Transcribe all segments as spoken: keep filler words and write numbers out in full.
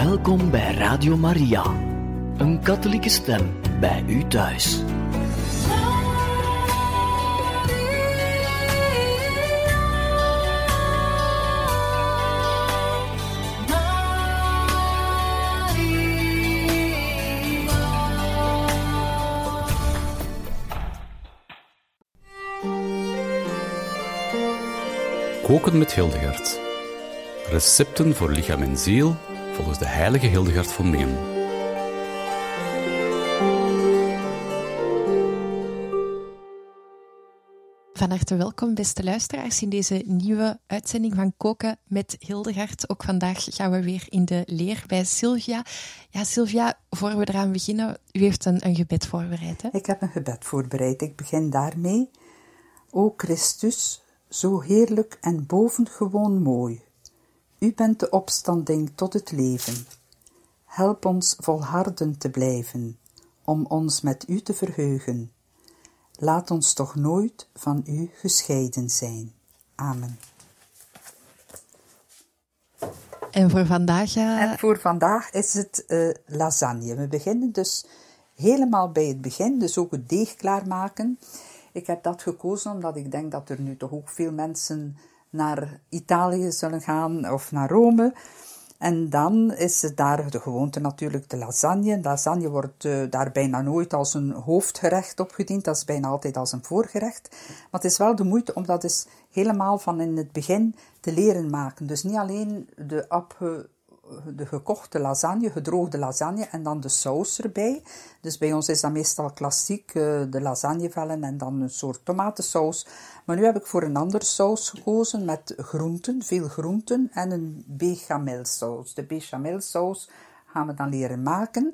Welkom bij Radio Maria, een katholieke stem bij u thuis. Koken met Hildegard. Recepten voor lichaam en ziel volgens de heilige Hildegard van Meem. Van harte welkom, beste luisteraars, in deze nieuwe uitzending van Koken met Hildegard. Ook vandaag gaan we weer in de leer bij Sylvia. Ja, Sylvia, voor we eraan beginnen, u heeft een, een gebed voorbereid, hè? Ik heb een gebed voorbereid. Ik begin daarmee. O Christus, zo heerlijk en bovengewoon mooi. U bent de opstanding tot het leven. Help ons volharden te blijven, om ons met u te verheugen. Laat ons toch nooit van u gescheiden zijn. Amen. En voor vandaag... Uh... En voor vandaag is het uh, lasagne. We beginnen dus helemaal bij het begin, dus ook het deeg klaarmaken. Ik heb dat gekozen omdat ik denk dat er nu toch ook veel mensen naar Italië zullen gaan of naar Rome. En dan is het daar de gewoonte natuurlijk de lasagne. Lasagne wordt uh, daar bijna nooit als een hoofdgerecht opgediend. Dat is bijna altijd als een voorgerecht. Maar het is wel de moeite om dat dus helemaal van in het begin te leren maken. Dus niet alleen de, abge, de gekochte lasagne, gedroogde lasagne en dan de saus erbij. Dus bij ons is dat meestal klassiek, uh, de lasagnevellen en dan een soort tomatensaus. Maar nu heb ik voor een andere saus gekozen met groenten, veel groenten en een bechamelsaus. De bechamelsaus gaan we dan leren maken.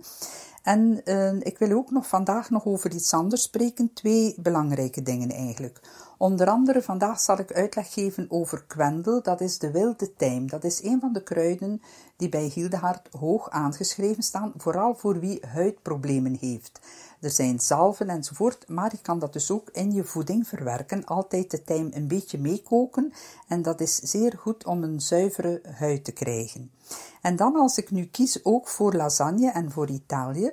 En uh, ik wil ook nog vandaag nog over iets anders spreken. Twee belangrijke dingen eigenlijk. Onder andere vandaag zal ik uitleg geven over kwendel. Dat is de wilde tijm. Dat is een van de kruiden die bij Hildegard hoog aangeschreven staan. Vooral voor wie huidproblemen heeft. Er zijn zalven enzovoort, maar je kan dat dus ook in je voeding verwerken. Altijd de tijm een beetje meekoken en dat is zeer goed om een zuivere huid te krijgen. En dan als ik nu kies ook voor lasagne en voor Italië,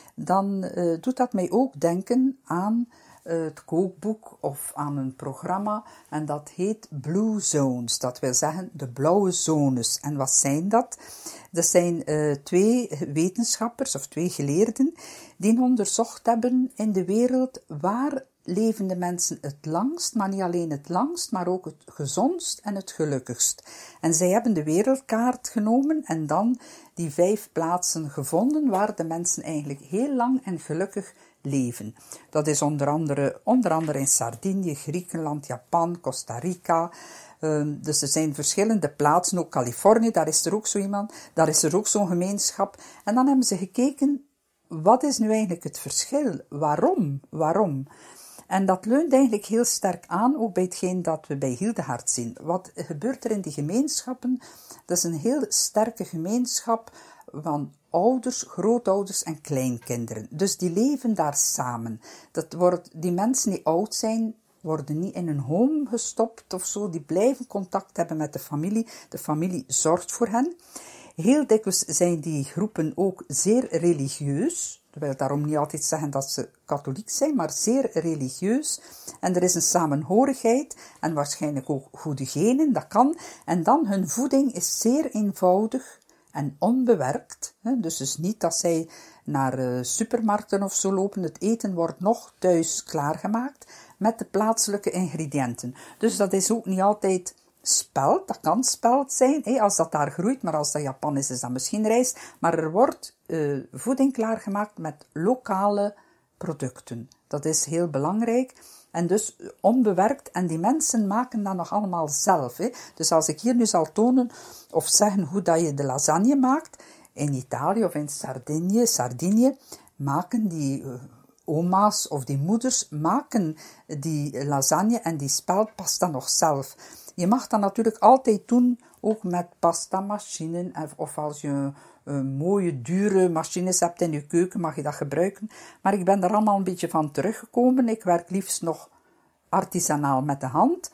dan uh, doet dat mij ook denken aan uh, het kookboek of aan een programma en dat heet Blue Zones. Dat wil zeggen de blauwe zones. En wat zijn dat? Dat zijn uh, twee wetenschappers of twee geleerden die onderzocht hebben in de wereld waar leven de mensen het langst, maar niet alleen het langst, maar ook het gezondst en het gelukkigst. En zij hebben de wereldkaart genomen en dan die vijf plaatsen gevonden waar de mensen eigenlijk heel lang en gelukkig leven. Dat is onder andere, onder andere in Sardinië, Griekenland, Japan, Costa Rica. Um, dus er zijn verschillende plaatsen, ook Californië, daar is er ook zo iemand, daar is er ook zo'n gemeenschap. En dan hebben ze gekeken, wat is nu eigenlijk het verschil? Waarom? Waarom? En dat leunt eigenlijk heel sterk aan, ook bij hetgeen dat we bij Hildegard zien. Wat gebeurt er in die gemeenschappen? Dat is een heel sterke gemeenschap van ouders, grootouders en kleinkinderen. Dus die leven daar samen. Dat wordt, die mensen die oud zijn, worden niet in een home gestopt of zo. Die blijven contact hebben met de familie. De familie zorgt voor hen. Heel dikwijls zijn die groepen ook zeer religieus. Dat wil daarom niet altijd zeggen dat ze katholiek zijn, maar zeer religieus. En er is een samenhorigheid en waarschijnlijk ook goede genen, dat kan. En dan hun voeding is zeer eenvoudig en onbewerkt. Dus dus niet dat zij naar uh, supermarkten of zo lopen. Het eten wordt nog thuis klaargemaakt met de plaatselijke ingrediënten. Dus dat is ook niet altijd spelt, dat kan spelt zijn, hé, als dat daar groeit, maar als dat Japan is, is dat misschien rijst. Maar er wordt uh, voeding klaargemaakt met lokale producten. Dat is heel belangrijk. En dus onbewerkt. En die mensen maken dat nog allemaal zelf. Hé. Dus als ik hier nu zal tonen of zeggen hoe dat je de lasagne maakt, in Italië of in Sardinië, Sardinië maken die uh, oma's of die moeders maken die lasagne en die speldpasta nog zelf. Je mag dat natuurlijk altijd doen, ook met pastamachines, of als je een mooie, dure machines hebt in je keuken, mag je dat gebruiken. Maar ik ben daar allemaal een beetje van teruggekomen. Ik werk liefst nog artisanaal met de hand.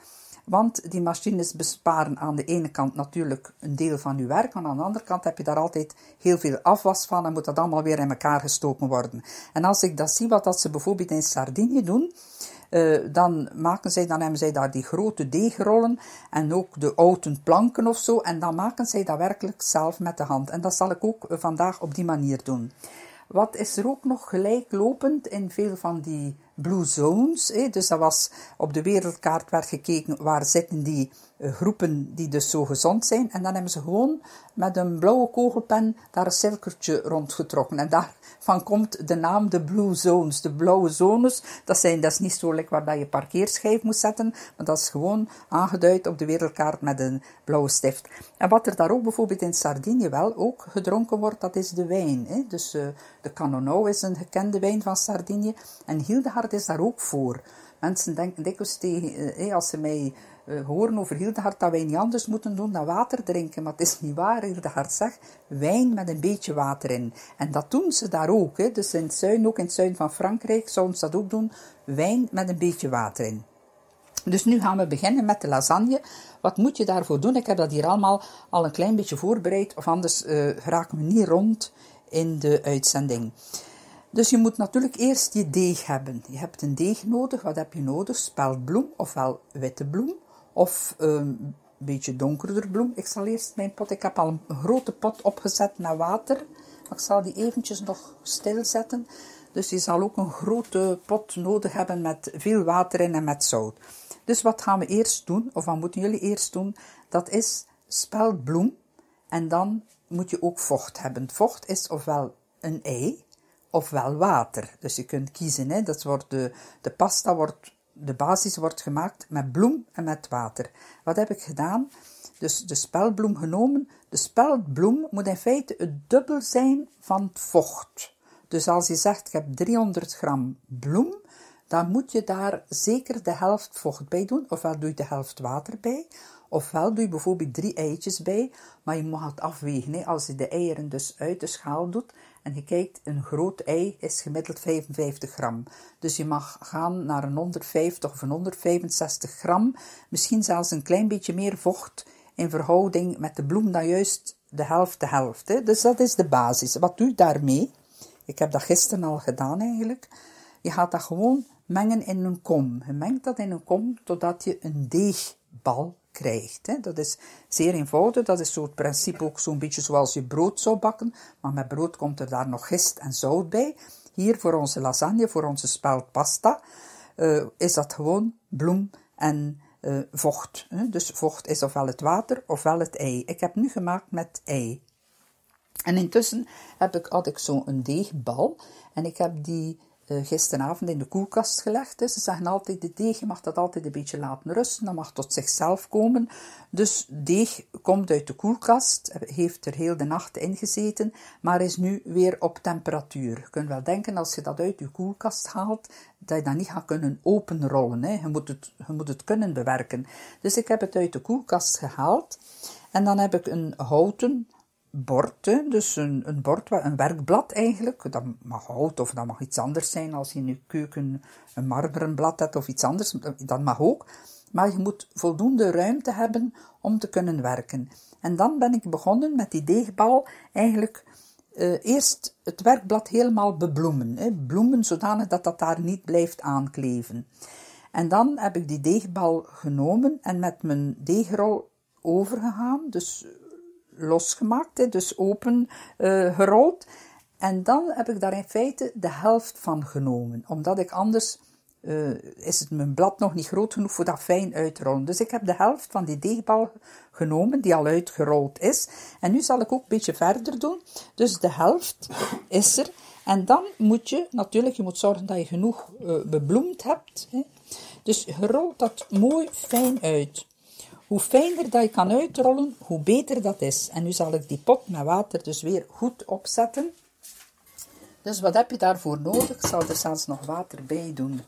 Want die machines besparen aan de ene kant natuurlijk een deel van uw werk, maar aan de andere kant heb je daar altijd heel veel afwas van en moet dat allemaal weer in elkaar gestoken worden. En als ik dat zie, wat dat ze bijvoorbeeld in Sardinië doen, Uh, dan, maken zij, dan hebben zij daar die grote deegrollen en ook de houten planken of zo. En dan maken zij dat werkelijk zelf met de hand. En dat zal ik ook uh, vandaag op die manier doen. Wat is er ook nog gelijklopend in veel van die blue zones? Eh? Dus dat was op de wereldkaart werd gekeken waar zitten die uh, groepen die dus zo gezond zijn. En dan hebben ze gewoon met een blauwe kogelpen daar een cirkeltje rondgetrokken. En daarvan komt de naam de blue zones. De blauwe zones, dat, zijn, dat is niet zo lekker waar je parkeerschijf moet zetten, maar dat is gewoon aangeduid op de wereldkaart met een blauwe stift. En wat er daar ook bijvoorbeeld in Sardinië wel ook gedronken wordt, dat is de wijn. Eh? Dus uh, de Cannonau is een gekende wijn van Sardinië. En Hildegard is daar ook voor. Mensen denken dikwijls tegen, eh, als ze mij uh, horen over Hildegard, dat wij niet anders moeten doen dan water drinken. Maar het is niet waar. Hildegard zegt, wijn met een beetje water in. En dat doen ze daar ook. Hè. Dus in het zuiden, ook in het zuiden van Frankrijk, zouden ze dat ook doen. Wijn met een beetje water in. Dus nu gaan we beginnen met de lasagne. Wat moet je daarvoor doen? Ik heb dat hier allemaal al een klein beetje voorbereid, of anders uh, raken we niet rond in de uitzending. Dus je moet natuurlijk eerst je deeg hebben. Je hebt een deeg nodig. Wat heb je nodig? Speldbloem, ofwel witte bloem, of um, een beetje donkerder bloem. Ik zal eerst mijn pot, ik heb al een grote pot opgezet met water. Maar ik zal die eventjes nog stilzetten. Dus je zal ook een grote pot nodig hebben met veel water in en met zout. Dus wat gaan we eerst doen, of wat moeten jullie eerst doen? Dat is speldbloem. En dan moet je ook vocht hebben. Vocht is ofwel een ei, ofwel water. Dus je kunt kiezen. Hè. Dat wordt de, de pasta wordt, de basis wordt gemaakt met bloem en met water. Wat heb ik gedaan? Dus de speldbloem genomen. De speldbloem moet in feite het dubbel zijn van het vocht. Dus als je zegt, ik heb driehonderd gram bloem, dan moet je daar zeker de helft vocht bij doen. Ofwel doe je de helft water bij, ofwel doe je bijvoorbeeld drie eitjes bij. Maar je mag het afwegen. Hè. Als je de eieren dus uit de schaal doet en je kijkt, een groot ei is gemiddeld vijfenvijftig gram. Dus je mag gaan naar een honderdvijftig of een honderdvijfenzestig gram. Misschien zelfs een klein beetje meer vocht in verhouding met de bloem dan juist de helft de helft. Hè. Dus dat is de basis. Wat doe je daarmee? Ik heb dat gisteren al gedaan eigenlijk. Je gaat dat gewoon mengen in een kom. Je mengt dat in een kom totdat je een deegbal krijgt. Hè. Dat is zeer eenvoudig. Dat is zo het principe ook zo'n beetje zoals je brood zou bakken. Maar met brood komt er daar nog gist en zout bij. Hier voor onze lasagne, voor onze speldpasta, uh, is dat gewoon bloem en uh, vocht. Hè. Dus vocht is ofwel het water ofwel het ei. Ik heb nu gemaakt met ei. En intussen heb ik, had ik zo'n deegbal en ik heb die uh, gisteravond in de koelkast gelegd. Dus ze zeggen altijd, de deeg, je mag dat altijd een beetje laten rusten, dat mag tot zichzelf komen. Dus deeg komt uit de koelkast, heeft er heel de nacht in gezeten, maar is nu weer op temperatuur. Je kunt wel denken, als je dat uit je koelkast haalt, dat je dat niet gaat kunnen openrollen. Hè. Je moet het, je moet het kunnen bewerken. Dus ik heb het uit de koelkast gehaald en dan heb ik een houten bord, hè, dus een, een bord, een werkblad eigenlijk, dat mag hout of dat mag iets anders zijn, als je in je keuken een marmeren blad hebt of iets anders, dat mag ook, maar je moet voldoende ruimte hebben om te kunnen werken. En dan ben ik begonnen met die deegbal eigenlijk uh, eerst het werkblad helemaal bebloemen, hè, bloemen zodanig dat dat daar niet blijft aankleven. En dan heb ik die deegbal genomen en met mijn deegrol overgegaan, dus losgemaakt, hè, dus open uh, gerold. En dan heb ik daar in feite de helft van genomen. Omdat ik anders, uh, is het mijn blad nog niet groot genoeg voor dat fijn uit te rollen. Dus ik heb de helft van die deegbal genomen, die al uitgerold is. En nu zal ik ook een beetje verder doen. Dus de helft is er. En dan moet je, natuurlijk, je moet zorgen dat je genoeg uh, bebloemd hebt. Hè. Dus je rolt dat mooi fijn uit. Hoe fijner dat je kan uitrollen, hoe beter dat is. En nu zal ik die pot met water dus weer goed opzetten. Dus wat heb je daarvoor nodig? Ik zal er zelfs nog water bij doen.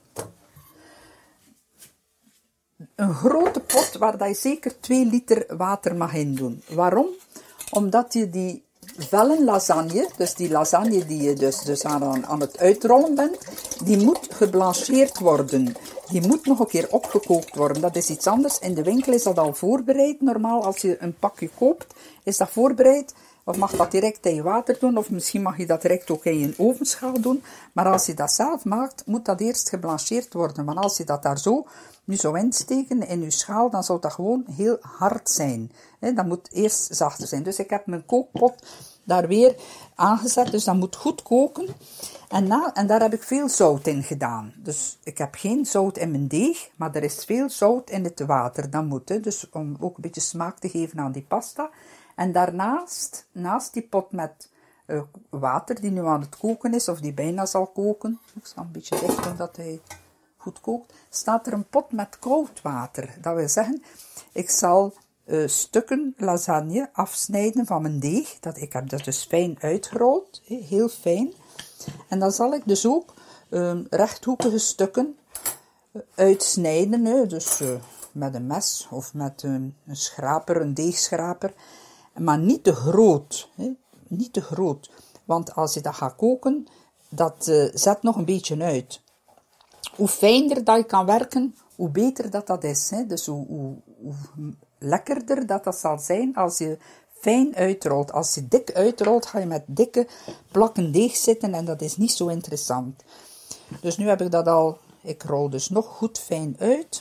Een grote pot waar dat je zeker twee liter water mag in doen. Waarom? Omdat je die vellen lasagne, dus die lasagne die je dus, dus aan, aan het uitrollen bent, die moet geblancheerd worden. die moet nog een keer opgekookt worden. Dat is iets anders. In de winkel is dat al voorbereid. Normaal, als je een pakje koopt, is dat voorbereid. Of mag dat direct in je water doen, of misschien mag je dat direct ook in je ovenschaal doen. Maar als je dat zelf maakt, moet dat eerst geblancheerd worden. Want als je dat daar zo nu zou insteken in je schaal, dan zou dat gewoon heel hard zijn. He, dat moet eerst zachter zijn. Dus ik heb mijn kookpot daar weer aangezet, dus dat moet goed koken. En, na, en daar heb ik veel zout in gedaan. Dus ik heb geen zout in mijn deeg, maar er is veel zout in het water. Dat moet, he. Dus om ook een beetje smaak te geven aan die pasta. En daarnaast, naast die pot met uh, water die nu aan het koken is, of die bijna zal koken, ik zal een beetje dicht doen dat hij goed kookt, staat er een pot met koud water. Dat wil zeggen, ik zal uh, stukken lasagne afsnijden van mijn deeg. Dat, ik heb dat dus fijn uitgerold, heel fijn. En dan zal ik dus ook uh, rechthoekige stukken uitsnijden, hè, dus uh, met een mes of met een, een schraper, een deegschraper. Maar niet te groot, hè? Niet te groot. Want als je dat gaat koken, dat uh, zet nog een beetje uit. Hoe fijner dat je kan werken, hoe beter dat dat is. Hè? Dus hoe, hoe, hoe lekkerder dat dat zal zijn als je fijn uitrolt. Als je dik uitrolt, ga je met dikke plakken deeg zitten en dat is niet zo interessant. Dus nu heb ik dat al, ik rol dus nog goed fijn uit.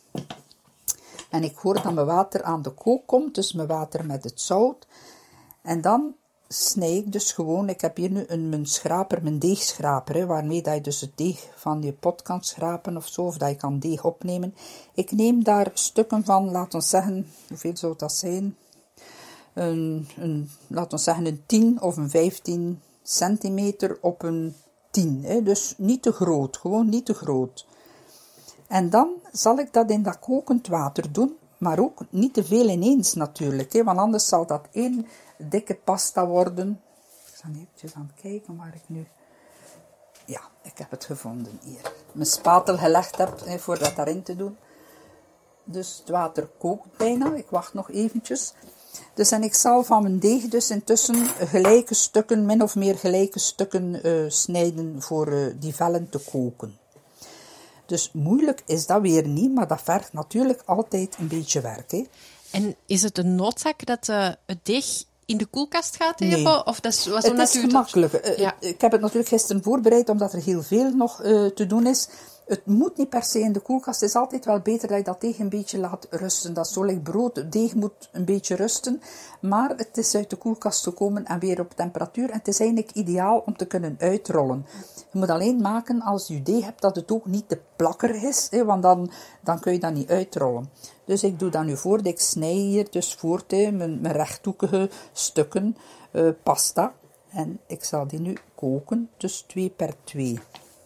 En ik hoor dat mijn water aan de kook komt, dus mijn water met het zout. En dan snij ik dus gewoon, ik heb hier nu een, mijn schraper, mijn deegschraper, hè, waarmee dat je dus het deeg van je pot kan schrapen of zo, of dat je kan deeg opnemen. Ik neem daar stukken van, laten we zeggen, hoeveel zou dat zijn? Een, een, laten we zeggen een tien of een vijftien centimeter op een tien. Hè, dus niet te groot, gewoon niet te groot. En dan zal ik dat in dat kokend water doen, maar ook niet te veel ineens natuurlijk, hè, want anders zal dat één dikke pasta worden. Ik zal eventjes aan het kijken waar ik nu... Ja, ik heb het gevonden hier. Mijn spatel gelegd heb, hè, voor dat daarin te doen. Dus het water kookt bijna, ik wacht nog eventjes. Dus en ik zal van mijn deeg dus intussen gelijke stukken, min of meer gelijke stukken uh, snijden voor uh, die vellen te koken. Dus moeilijk is dat weer niet, maar dat vergt natuurlijk altijd een beetje werk. Hè. En is het een noodzaak dat uh, het deeg in de koelkast gaat even? Nee. Of dat is, was het is natuurlijk... gemakkelijk. Uh, Ja. Ik heb het natuurlijk gisteren voorbereid, omdat er heel veel nog uh, te doen is. Het moet niet per se in de koelkast. Het is altijd wel beter dat je dat deeg een beetje laat rusten. Dat is zo like brood. Het deeg moet een beetje rusten. Maar het is uit de koelkast gekomen en weer op temperatuur. En het is eigenlijk ideaal om te kunnen uitrollen. Je moet alleen maken als je deeg hebt dat het ook niet te plakkerig is. Hè, want dan, dan kun je dat niet uitrollen. Dus ik doe dat nu voort. Ik snij hier dus voort hè, mijn, mijn rechthoekige stukken uh, pasta. En ik zal die nu koken. Dus twee per twee.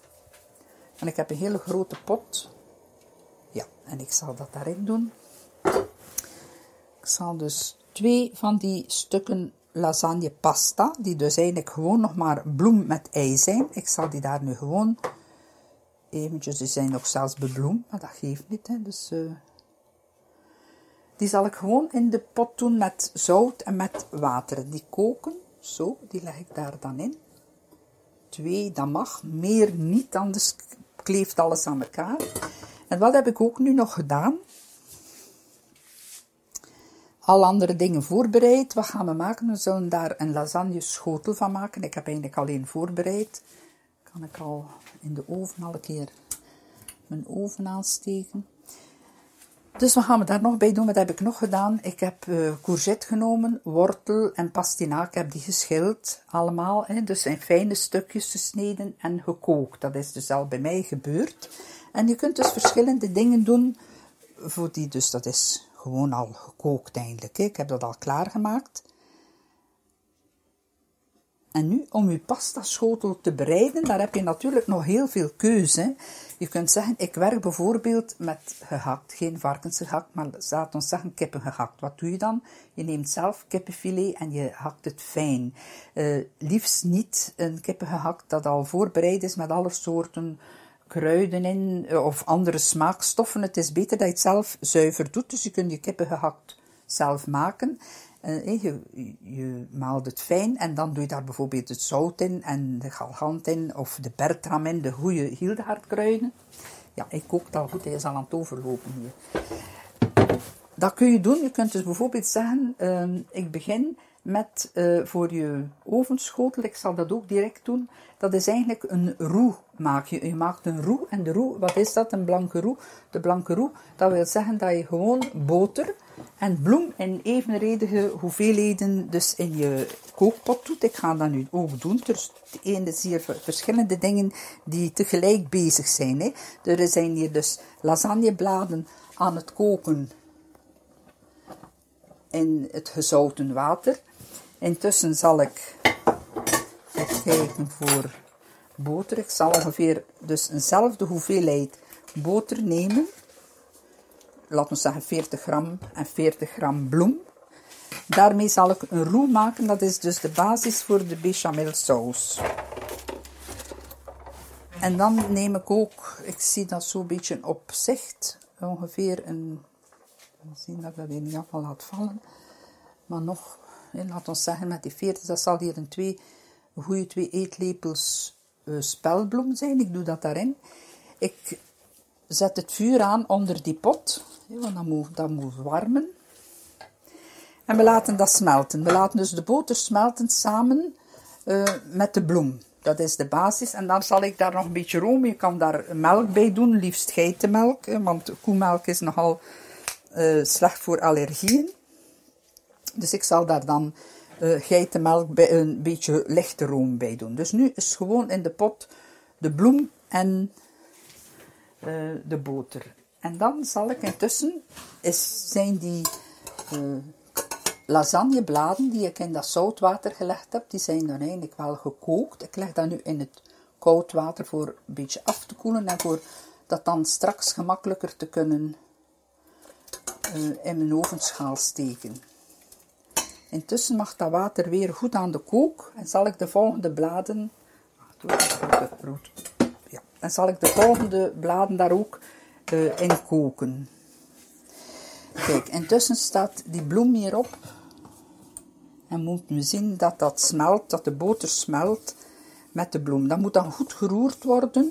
En ik heb een hele grote pot. Ja, en ik zal dat daarin doen. Ik zal dus twee van die stukken lasagne pasta, die dus eigenlijk gewoon nog maar bloem met ei zijn. Ik zal die daar nu gewoon eventjes, die zijn nog zelfs bebloemd, maar dat geeft niet. Hè. Dus, uh, die zal ik gewoon in de pot doen met zout en met water. Die koken, zo, die leg ik daar dan in. Twee, dat mag, meer niet, anders kleeft alles aan elkaar. En wat heb ik ook nu nog gedaan? Al andere dingen voorbereid. Wat gaan we maken? We zullen daar een lasagne schotel van maken. Ik heb eigenlijk alleen voorbereid. Kan ik al in de oven al een keer mijn oven aansteken. Dus wat gaan we daar nog bij doen? Wat heb ik nog gedaan? Ik heb uh, courgette genomen, wortel en pastinaak. Ik heb die geschild, allemaal. Hè, dus in fijne stukjes gesneden en gekookt. Dat is dus al bij mij gebeurd. En je kunt dus verschillende dingen doen voor die. Dus dat is gewoon al gekookt eigenlijk. Hè. Ik heb dat al klaargemaakt. En nu, om je pastaschotel te bereiden, daar heb je natuurlijk nog heel veel keuze. Hè. Je kunt zeggen, ik werk bijvoorbeeld met gehakt, geen varkensgehakt, maar laat ons zeggen kippengehakt. Wat doe je dan? Je neemt zelf kippenfilet en je hakt het fijn. Uh, liefst niet een kippengehakt dat al voorbereid is met alle soorten kruiden in of andere smaakstoffen. Het is beter dat je het zelf zuiver doet, dus je kunt je kippengehakt zelf maken. Uh, je, je maalt het fijn en dan doe je daar bijvoorbeeld het zout in en de galgant in of de bertram in, de goede Hildegard kruiden. Ja, hij kookt al goed, hij is al aan het overlopen hier. Dat kun je doen. Je kunt dus bijvoorbeeld zeggen, uh, ik begin met uh, voor je ovenschotel, ik zal dat ook direct doen, dat is eigenlijk een roux maak je. Je maakt een roux en de roux, wat is dat? Een blanke roux. De blanke roux, dat wil zeggen dat je gewoon boter en bloem in evenredige hoeveelheden dus in je kookpot doet. Ik ga dat nu ook doen. Dus er zijn hier verschillende dingen die tegelijk bezig zijn. Hè. Er zijn hier dus lasagnebladen aan het koken in het gezouten water. Intussen zal ik even kijken voor boter. Ik zal ongeveer dus eenzelfde hoeveelheid boter nemen. Laten we zeggen veertig gram en veertig gram bloem. Daarmee zal ik een roux maken. Dat is dus de basis voor de bechamelsaus. En dan neem ik ook, ik zie dat zo'n beetje op zicht, ongeveer een, zien dat ik dat hier niet af laat vallen, maar nog, laten we zeggen met die veertig, dat zal hier een twee, een goede twee eetlepels uh, spelbloem zijn. Ik doe dat daarin. Ik zet het vuur aan onder die pot, want dat moet, dat moet warmen. En we laten dat smelten. We laten dus de boter smelten samen uh, met de bloem. Dat is de basis. En dan zal ik daar nog een beetje room. Je kan daar melk bij doen, liefst geitenmelk. Want koemelk is nogal uh, slecht voor allergieën. Dus ik zal daar dan uh, geitenmelk bij een beetje lichte room bij doen. Dus nu is gewoon in de pot de bloem en uh, de boter. En dan zal ik intussen, is, zijn die uh, lasagnebladen die ik in dat zoutwater gelegd heb, die zijn dan eigenlijk wel gekookt. Ik leg dat nu in het koud water voor een beetje af te koelen en voor dat dan straks gemakkelijker te kunnen uh, in mijn ovenschaal steken. Intussen mag dat water weer goed aan de kook en zal ik de volgende bladen, ja, en zal ik de volgende bladen daar ook uh, in koken. Kijk, intussen staat die bloem hierop. En moet nu zien dat dat smelt, dat de boter smelt met de bloem. Dat moet dan goed geroerd worden.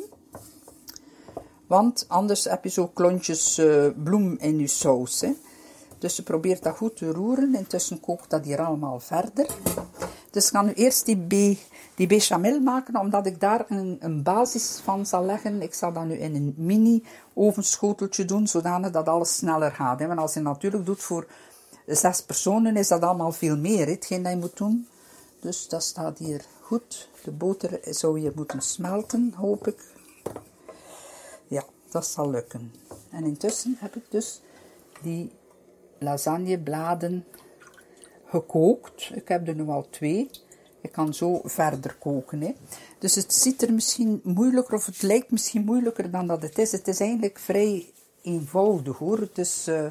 Want anders heb je zo klontjes uh, bloem in je saus. Hè. Dus je probeert dat goed te roeren. Intussen kookt dat hier allemaal verder. Dus ik ga nu eerst die, be, die bechamel maken, omdat ik daar een, een basis van zal leggen. Ik zal dat nu in een mini ovenschoteltje doen, zodanig dat alles sneller gaat. Hè. Want als je natuurlijk doet voor zes personen, is dat allemaal veel meer, hè, hetgeen dat je moet doen. Dus dat staat hier goed. De boter zou hier moeten smelten, hoop ik. Ja, dat zal lukken. En intussen heb ik dus die lasagnebladen gekookt. Ik heb er nu al twee. Ik kan zo verder koken. Hè. Dus het ziet er misschien moeilijker, of het lijkt misschien moeilijker dan dat het is. Het is eigenlijk vrij eenvoudig hoor. Dus, uh,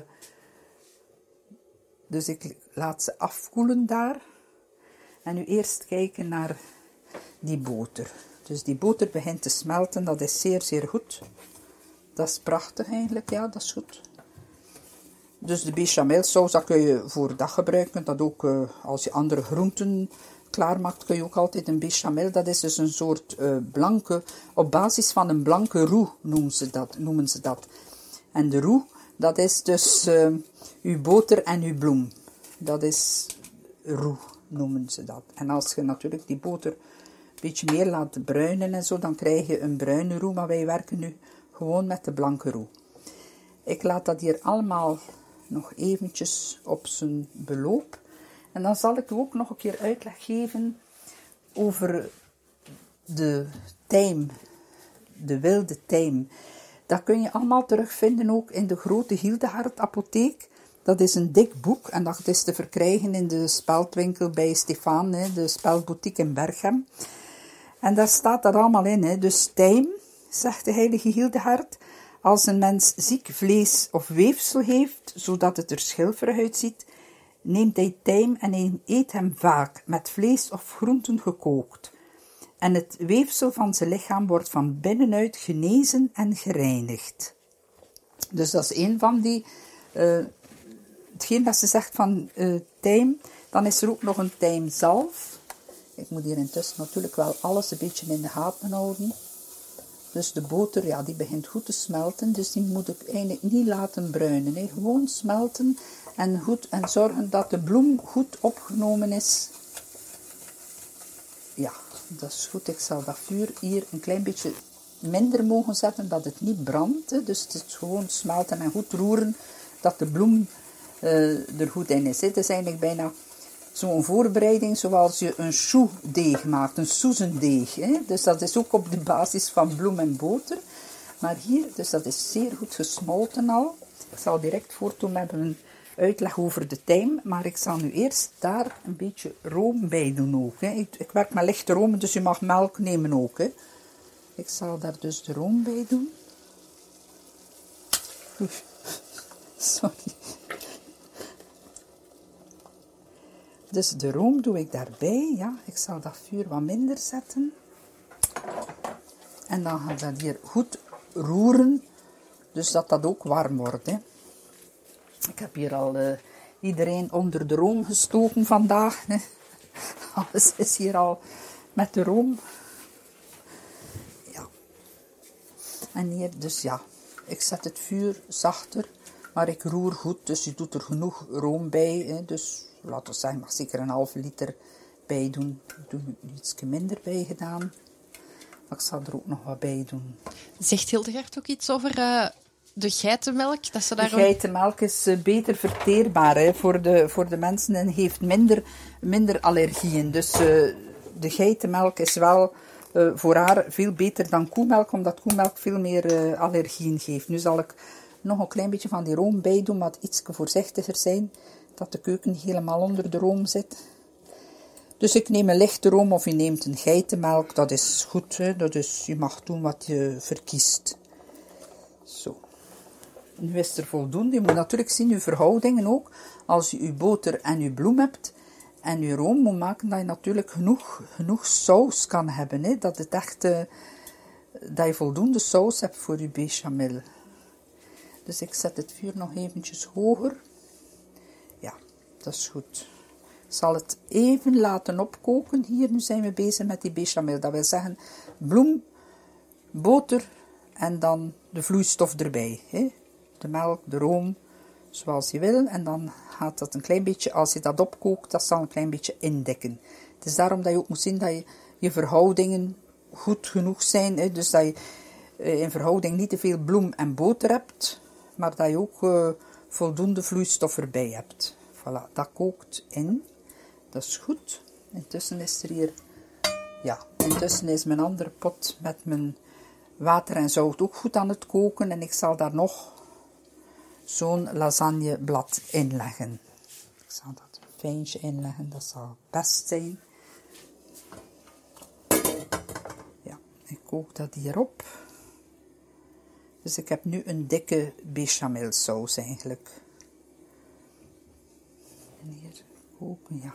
dus ik laat ze afkoelen daar. En nu eerst kijken naar die boter. Dus die boter begint te smelten. Dat is zeer, zeer goed. Dat is prachtig eigenlijk. Ja, dat is goed. Dus de bechamelsaus, dat kun je voor dag gebruiken. Dat ook uh, als je andere groenten klaarmaakt, kun je ook altijd een bechamel. Dat is dus een soort uh, blanke, op basis van een blanke roux noemen ze dat. Noemen ze dat. En de roux, dat is dus uh, uw boter en uw bloem. Dat is roux, noemen ze dat. En als je natuurlijk die boter een beetje meer laat bruinen en zo, dan krijg je een bruine roux. Maar wij werken nu gewoon met de blanke roux. Ik laat dat hier allemaal nog eventjes op zijn beloop. En dan zal ik ook nog een keer uitleg geven over de tijm, de wilde tijm. Dat kun je allemaal terugvinden ook in de grote Hildegard apotheek. Dat is een dik boek en dat is te verkrijgen in de speldwinkel bij Stefan, de speldboutique in Berchem. En daar staat dat allemaal in. Dus tijm, zegt de heilige Hildegard, als een mens ziek vlees of weefsel heeft, zodat het er schilferig uitziet, neemt hij tijm en hij eet hem vaak, met vlees of groenten gekookt. En het weefsel van zijn lichaam wordt van binnenuit genezen en gereinigd. Dus dat is een van die, uh, hetgeen dat ze zegt van uh, tijm. Dan is er ook nog een tijmzalf. Ik moet hier intussen natuurlijk wel alles een beetje in de gaten houden. Dus de boter, ja, die begint goed te smelten. Dus die moet ik eigenlijk niet laten bruinen. Hè. Gewoon smelten en, goed, en zorgen dat de bloem goed opgenomen is. Ja, dat is goed. Ik zal dat vuur hier een klein beetje minder mogen zetten, dat het niet brandt. Hè. Dus het is gewoon smelten en goed roeren, dat de bloem uh, er goed in is. Hè. Het is eigenlijk bijna zo'n voorbereiding zoals je een choux-deeg maakt, een soezendeeg. Hè. Dus dat is ook op de basis van bloem en boter. Maar hier, dus dat is zeer goed gesmolten al. Ik zal direct voortdoen met een uitleg over de tijm, maar ik zal nu eerst daar een beetje room bij doen ook. Hè. Ik, ik werk met lichte room, dus je mag melk nemen ook. Hè. Ik zal daar dus de room bij doen. Oei. Sorry. Dus de room doe ik daarbij. Ja, ik zal dat vuur wat minder zetten. En dan ga ik dat hier goed roeren. Dus dat dat ook warm wordt. Hè. Ik heb hier al uh, iedereen onder de room gestoken vandaag. Hè. Alles is hier al met de room. Ja. En hier, dus ja, ik zet het vuur zachter. Maar ik roer goed, dus je doet er genoeg room bij. Hè. Dus laten we zeggen, mag zeker een halve liter bij doen. Ik doe er iets minder bij gedaan. Maar ik zal er ook nog wat bij doen. Zegt Hildegard ook iets over uh, de geitenmelk? Dat ze daar de geitenmelk is uh, beter verteerbaar hè, voor, de, voor de mensen en heeft minder, minder allergieën. Dus uh, de geitenmelk is wel uh, voor haar veel beter dan koemelk, omdat koemelk veel meer uh, allergieën geeft. Nu zal ik nog een klein beetje van die room bij doen, maar iets voorzichtiger zijn, dat de keuken niet helemaal onder de room zit. Dus ik neem een lichte room of je neemt een geitenmelk, dat is goed. Hè? Dat is, je mag doen wat je verkiest. Zo. Nu is er voldoende. Je moet natuurlijk zien, je verhoudingen ook. Als je je boter en je bloem hebt en je room moet maken, dat je natuurlijk genoeg, genoeg saus kan hebben. Hè? Dat, het echt, uh, dat je voldoende saus hebt voor je bechamel. Dus ik zet het vuur nog eventjes hoger. Ja, dat is goed. Ik zal het even laten opkoken. Hier, nu zijn we bezig met die bechamel. Dat wil zeggen bloem, boter en dan de vloeistof erbij. Hè? De melk, de room, zoals je wil. En dan gaat dat een klein beetje, als je dat opkookt, dat zal een klein beetje indekken. Het is daarom dat je ook moet zien dat je, je verhoudingen goed genoeg zijn. Hè? Dus dat je in verhouding niet te veel bloem en boter hebt, maar dat je ook uh, voldoende vloeistof erbij hebt. Voilà, dat kookt in. Dat is goed. Intussen is er hier, ja, intussen is mijn andere pot met mijn water en zout ook goed aan het koken. En ik zal daar nog zo'n lasagneblad inleggen. Ik zal dat een fijntje inleggen, dat zal het best zijn. Ja, ik kook dat hierop. Dus ik heb nu een dikke bechamelsaus eigenlijk. En hier koken, ja.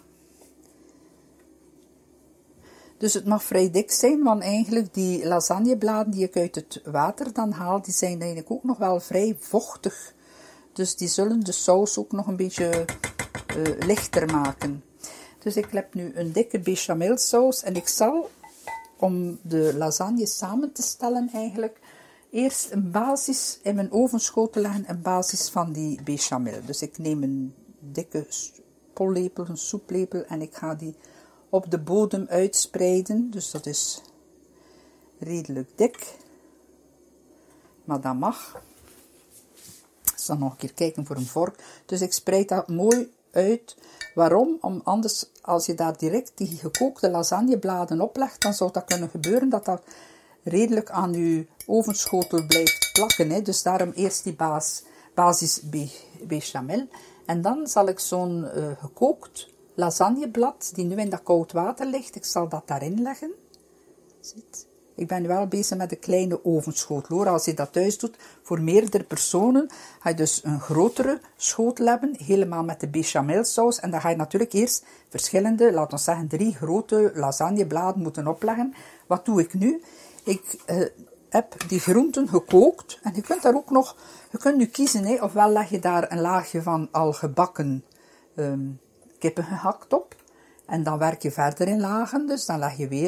Dus het mag vrij dik zijn, want eigenlijk die lasagnebladen die ik uit het water dan haal, die zijn eigenlijk ook nog wel vrij vochtig. Dus die zullen de saus ook nog een beetje uh, lichter maken. Dus ik heb nu een dikke bechamelsaus en ik zal, om de lasagne samen te stellen eigenlijk, eerst een basis in mijn ovenschotel leggen, een basis van die bechamel. Dus ik neem een dikke pollepel, een soeplepel en ik ga die op de bodem uitspreiden. Dus dat is redelijk dik. Maar dat mag. Ik zal nog een keer kijken voor een vork. Dus ik spreid dat mooi uit. Waarom? Om anders, als je daar direct die gekookte lasagnebladen oplegt, dan zou dat kunnen gebeuren dat dat redelijk aan je ovenschotel blijft plakken. Hè. Dus daarom eerst die baas, basis bechamel. En dan zal ik zo'n uh, gekookt lasagneblad, die nu in dat koud water ligt, ik zal dat daarin leggen. Ziet. Ik ben nu wel bezig met een kleine ovenschotel, hoor. Als je dat thuis doet, voor meerdere personen, ga je dus een grotere schotel hebben, helemaal met de bechamelsaus. En dan ga je natuurlijk eerst verschillende, laten we zeggen, drie grote lasagnebladen moeten opleggen. Wat doe ik nu? Ik uh, heb die groenten gekookt. En je kunt daar ook nog, je kunt nu kiezen, hè, ofwel leg je daar een laagje van al gebakken um, kippen gehakt op. En dan werk je verder in lagen. Dus dan leg je weer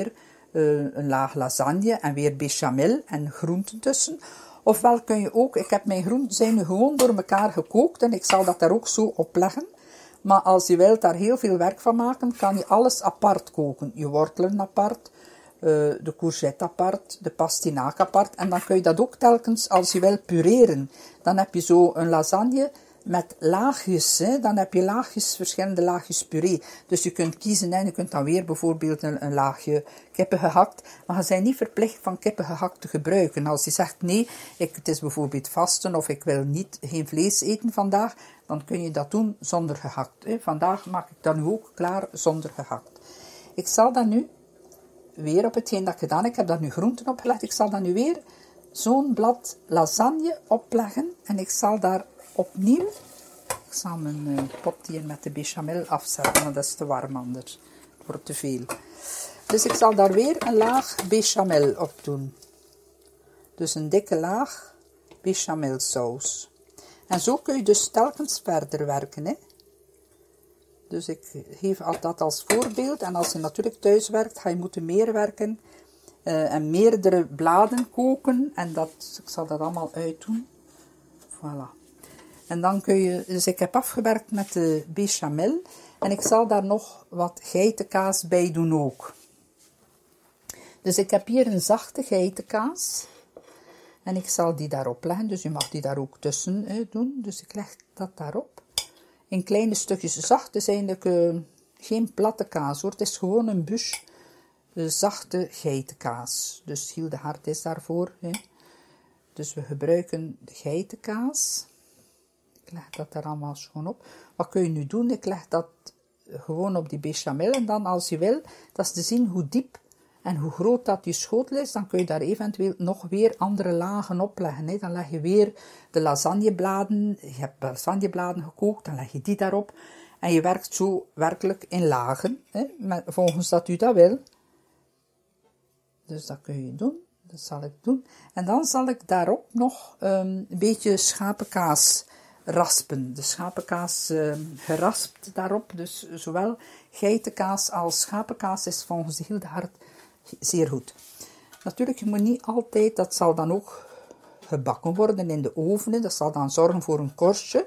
uh, een laag lasagne en weer bechamel en groenten tussen. Ofwel kun je ook, ik heb mijn groenten zijn nu gewoon door elkaar gekookt en ik zal dat daar ook zo op leggen. Maar als je wilt daar heel veel werk van maken, kan je alles apart koken. Je wortelen apart, uh, de courgette apart, de pastinaak apart. En dan kun je dat ook telkens, als je wil, pureren. Dan heb je zo een lasagne met laagjes. Hè. Dan heb je laagjes, verschillende laagjes puree. Dus je kunt kiezen en je kunt dan weer bijvoorbeeld een, een laagje kippen gehakt. Maar je bent niet verplicht van kippen gehakt te gebruiken. Als je zegt nee, ik, het is bijvoorbeeld vasten of ik wil niet, geen vlees eten vandaag, dan kun je dat doen zonder gehakt. Hè. Vandaag maak ik dat nu ook klaar zonder gehakt. Ik zal dat nu weer op hetgeen dat ik gedaan heb. Ik heb daar nu groenten opgelegd. Ik zal dat nu weer zo'n blad lasagne opleggen. En ik zal daar opnieuw, ik zal mijn uh, pot hier met de bechamel afzetten, want dat is te warm anders. Het wordt te veel. Dus ik zal daar weer een laag bechamel op doen. Dus een dikke laag bechamelsaus. En zo kun je dus telkens verder werken. Hè? Dus ik geef dat als voorbeeld. En als je natuurlijk thuis werkt, ga je moeten meer werken. Uh, en meerdere bladen koken. En dat, ik zal dat allemaal uitdoen. Voilà. En dan kun je, dus ik heb afgewerkt met de bechamel. En ik zal daar nog wat geitenkaas bij doen ook. Dus ik heb hier een zachte geitenkaas. En ik zal die daarop leggen. Dus je mag die daar ook tussen hè, doen. Dus ik leg dat daarop. In kleine stukjes zacht. Het is eigenlijk uh, geen platte kaas hoor. Het is gewoon een bus uh, zachte geitenkaas. Dus Hildegard is daarvoor. Hè. Dus we gebruiken de geitenkaas. Ik leg dat daar allemaal schoon op. Wat kun je nu doen? Ik leg dat gewoon op die bechamel. En dan als je wil, dat is te zien hoe diep en hoe groot dat je schotel is. Dan kun je daar eventueel nog weer andere lagen op leggen. Hè. Dan leg je weer de lasagnebladen. Je hebt lasagnebladen gekookt. Dan leg je die daarop. En je werkt zo werkelijk in lagen. Hè, volgens dat u dat wil. Dus dat kun je doen. Dat zal ik doen. En dan zal ik daarop nog um, een beetje schapenkaas raspen. De schapenkaas uh, geraspt daarop. Dus zowel geitenkaas als schapenkaas is volgens de Hildegard zeer goed. Natuurlijk, je moet niet altijd, dat zal dan ook gebakken worden in de oven. Dat zal dan zorgen voor een korstje.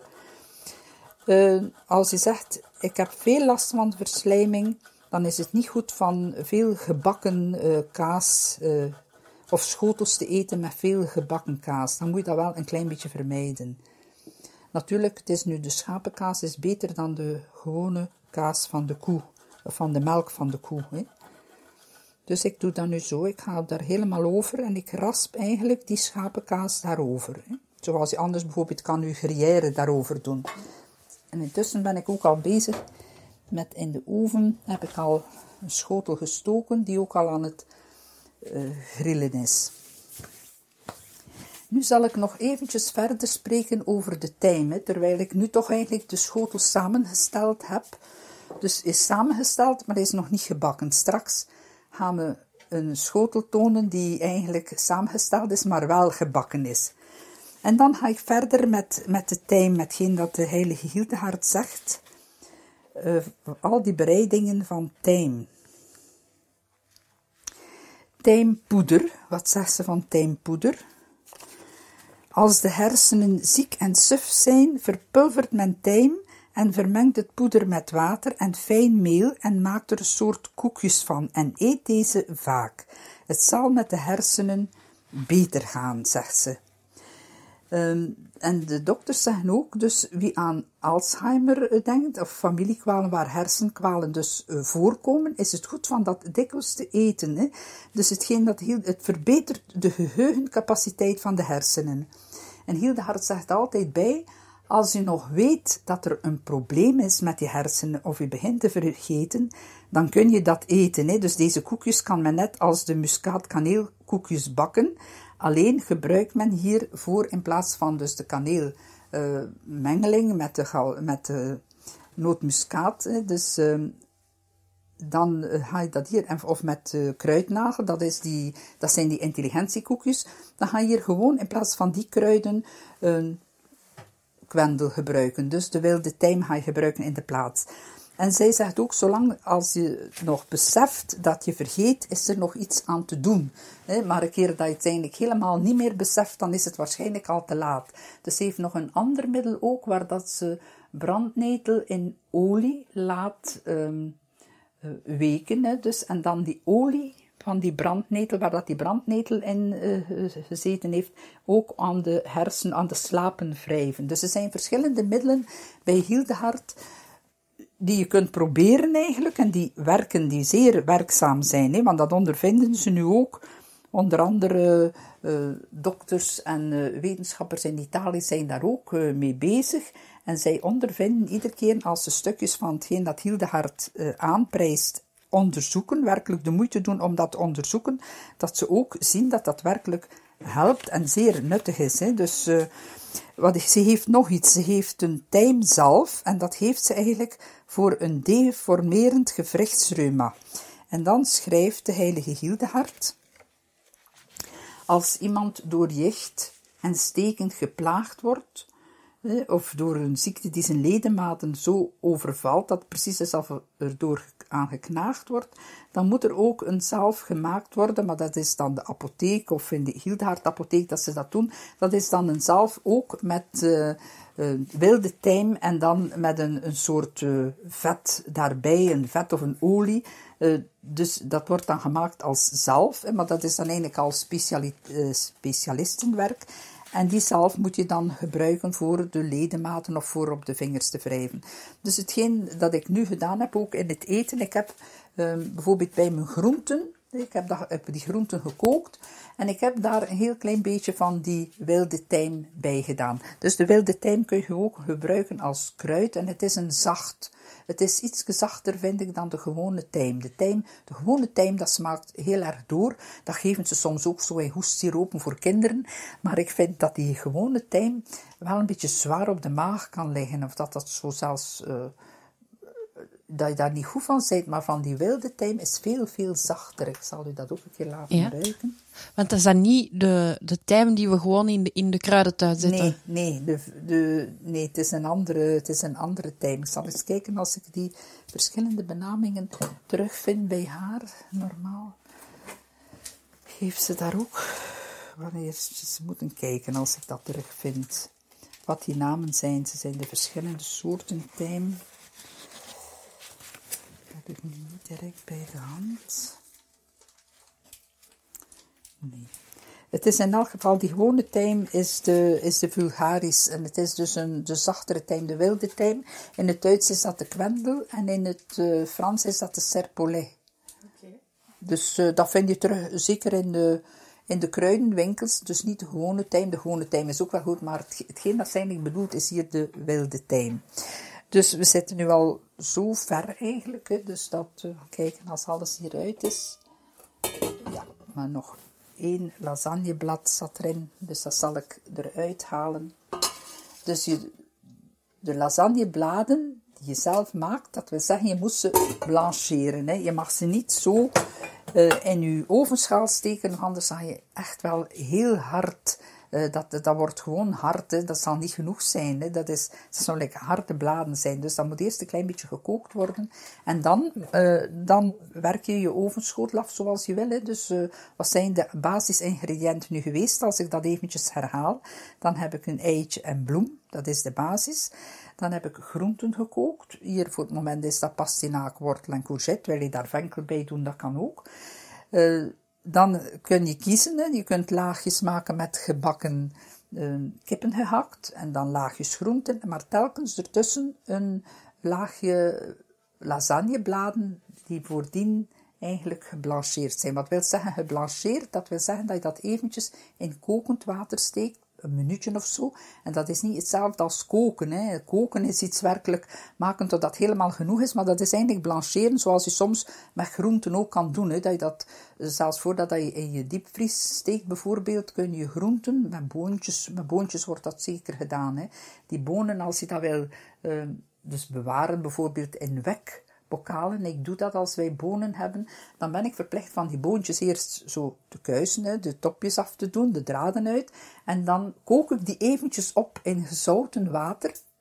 Uh, als je zegt, ik heb veel last van verslijming, dan is het niet goed van veel gebakken uh, kaas uh, of schotels te eten met veel gebakken kaas. Dan moet je dat wel een klein beetje vermijden. Natuurlijk, het is nu de schapenkaas is beter dan de gewone kaas van de koe, van de melk van de koe. Hè. Dus ik doe dat nu zo, ik ga daar helemaal over en ik rasp eigenlijk die schapenkaas daarover. Hè. Zoals je anders bijvoorbeeld kan je gruyère daarover doen. En intussen ben ik ook al bezig met in de oven, heb ik al een schotel gestoken die ook al aan het uh, grillen is. Nu zal ik nog eventjes verder spreken over de tijm, hè, terwijl ik nu toch eigenlijk de schotel samengesteld heb. Dus is samengesteld, maar is nog niet gebakken. Straks gaan we een schotel tonen die eigenlijk samengesteld is, maar wel gebakken is. En dan ga ik verder met, met de tijm, met hetgeen dat de heilige Hildegard zegt. Uh, al die bereidingen van tijm. Tijmpoeder, wat zegt ze van tijmpoeder? Als de hersenen ziek en suf zijn, verpulvert men tijm en vermengt het poeder met water en fijn meel en maakt er een soort koekjes van en eet deze vaak. Het zal met de hersenen beter gaan, zegt ze. Um, en de dokters zeggen ook, dus wie aan Alzheimer denkt, of familiekwalen waar hersenkwalen dus uh, voorkomen, is het goed van dat dikwijls te eten. Hè? Dus hetgeen dat heel, het verbetert de geheugencapaciteit van de hersenen. En Hildegard zegt altijd bij, als je nog weet dat er een probleem is met je hersenen, of je begint te vergeten, dan kun je dat eten. Hè? Dus deze koekjes kan men net als de muskaatkaneelkoekjes bakken. Alleen gebruikt men hiervoor in plaats van dus de kaneelmengeling uh, met de, met de nootmuskaat. Hè? Dus uh, dan uh, ga je dat hier, of met uh, kruidnagel, dat, is die, dat zijn die intelligentiekoekjes. Dan ga je hier gewoon in plaats van die kruiden een kwendel gebruiken. Dus de wilde tijm ga je gebruiken in de plaats. En zij zegt ook, zolang als je nog beseft dat je vergeet, is er nog iets aan te doen. Maar een keer dat je het eigenlijk helemaal niet meer beseft, dan is het waarschijnlijk al te laat. Dus ze heeft nog een ander middel ook, waar dat ze brandnetel in olie laat um, weken. Hè. Dus, en dan die olie van die brandnetel, waar dat die brandnetel in uh, gezeten heeft, ook aan de hersenen, aan de slapen wrijven. Dus er zijn verschillende middelen bij Hildegard die je kunt proberen eigenlijk, en die werken, die zeer werkzaam zijn. Hè, want dat ondervinden ze nu ook. Onder andere uh, dokters en uh, wetenschappers in Italië zijn daar ook uh, mee bezig. En zij ondervinden iedere keer als ze stukjes van hetgeen dat Hildegard uh, aanprijst onderzoeken, werkelijk de moeite doen om dat te onderzoeken, dat ze ook zien dat dat werkelijk helpt en zeer nuttig is. Hè. Dus uh, wat, ze heeft nog iets, ze heeft een tijmzalf en dat heeft ze eigenlijk voor een deformerend gewrichtsreuma. En dan schrijft de heilige Hildegard: als iemand door jicht en steken geplaagd wordt, of door een ziekte die zijn ledematen zo overvalt, dat het precies is alsof er door aan geknaagd wordt, dan moet er ook een zalf gemaakt worden, maar dat is dan de apotheek, of in de Hildegard apotheek dat ze dat doen. Dat is dan een zalf ook met uh, uh, wilde tijm en dan met een, een soort uh, vet daarbij, een vet of een olie. Uh, dus dat wordt dan gemaakt als zalf, maar dat is dan eigenlijk al speciali- uh, specialistenwerk. En die zalf moet je dan gebruiken voor de ledematen of voor op de vingers te wrijven. Dus hetgeen dat ik nu gedaan heb, ook in het eten, ik heb um, bijvoorbeeld bij mijn groenten, ik heb, dat, heb die groenten gekookt en ik heb daar een heel klein beetje van die wilde tijm bij gedaan. Dus de wilde tijm kun je ook gebruiken als kruid en het is een zacht. Het is iets zachter, vind ik, dan de gewone tijm. De tijm, de gewone tijm, dat smaakt heel erg door. Dat geven ze soms ook zo in hoestsiropen voor kinderen. Maar ik vind dat die gewone tijm wel een beetje zwaar op de maag kan liggen. Of dat dat zo zelfs, uh, dat je daar niet goed van bent. Maar van die wilde tijm is veel, veel zachter. Ik zal u dat ook een keer laten ja. ruiken. Want dat is dan niet de, de tijm die we gewoon in de, in de kruidentuin zetten? Nee, nee, de, de, nee het, is een andere, het is een andere tijm. Ik zal eens kijken als ik die verschillende benamingen terugvind bij haar. Normaal heeft ze daar ook. Wanneer ze moeten kijken als ik dat terugvind. Wat die namen zijn. Ze zijn de verschillende soorten tijm. Dat heb ik nu niet direct bij de hand. Nee. Het is in elk geval, die gewone tijm is de, is de vulgaris. En het is dus een, de zachtere tijm, de wilde tijm. In het Duits is dat de kwendel en in het uh, Frans is dat de serpolet. Okay. Dus uh, dat vind je terug, zeker in de, in de kruidenwinkels. Dus niet de gewone tijm. De gewone tijm is ook wel goed, maar het, hetgeen dat ze eigenlijk bedoelt is hier de wilde tijm. Dus we zitten nu al zo ver eigenlijk. Hè, dus dat we uh, kijken als alles hieruit is. Ja, maar nog één lasagneblad zat erin, dus dat zal ik eruit halen. Dus je, de lasagnebladen die je zelf maakt, dat wil zeggen, je moet ze blancheren. Hè. Je mag ze niet zo uh, in je ovenschaal steken, anders zal je echt wel heel hard, uh, dat, dat wordt gewoon hard, hè. Dat zal niet genoeg zijn. Hè. Dat, is, dat zullen like harde bladen zijn, dus dat moet eerst een klein beetje gekookt worden. En dan, uh, dan werk je je ovenschotel af zoals je wil. Hè. Dus uh, wat zijn de basisingrediënten nu geweest? Als ik dat eventjes herhaal, dan heb ik een eitje en bloem, dat is de basis. Dan heb ik groenten gekookt. Hier voor het moment is dat pastinaak, wortel en courgette. Wil je daar venkel bij doen, dat kan ook. Uh, dan kun je kiezen. Hè. Je kunt laagjes maken met gebakken uh, kippen gehakt. En dan laagjes groenten. Maar telkens ertussen een laagje lasagnebladen die voordien eigenlijk geblancheerd zijn. Wat wil zeggen geblancheerd? Dat wil zeggen dat je dat eventjes in kokend water steekt. Een minuutje of zo. En dat is niet hetzelfde als koken. Hè. Koken is iets werkelijk maken tot dat helemaal genoeg is. Maar dat is eigenlijk blancheren zoals je soms met groenten ook kan doen. Hè. Dat je dat, zelfs voordat je in je diepvries steekt bijvoorbeeld, kun je groenten, met boontjes, met boontjes wordt dat zeker gedaan. Hè. Die bonen, als je dat wil uh, dus bewaren, bijvoorbeeld in wek, bokalen. Ik doe dat als wij bonen hebben. Dan ben ik verplicht van die boontjes eerst zo te kuisen, de topjes af te doen, de draden uit. En dan kook ik die eventjes op in gezouten water.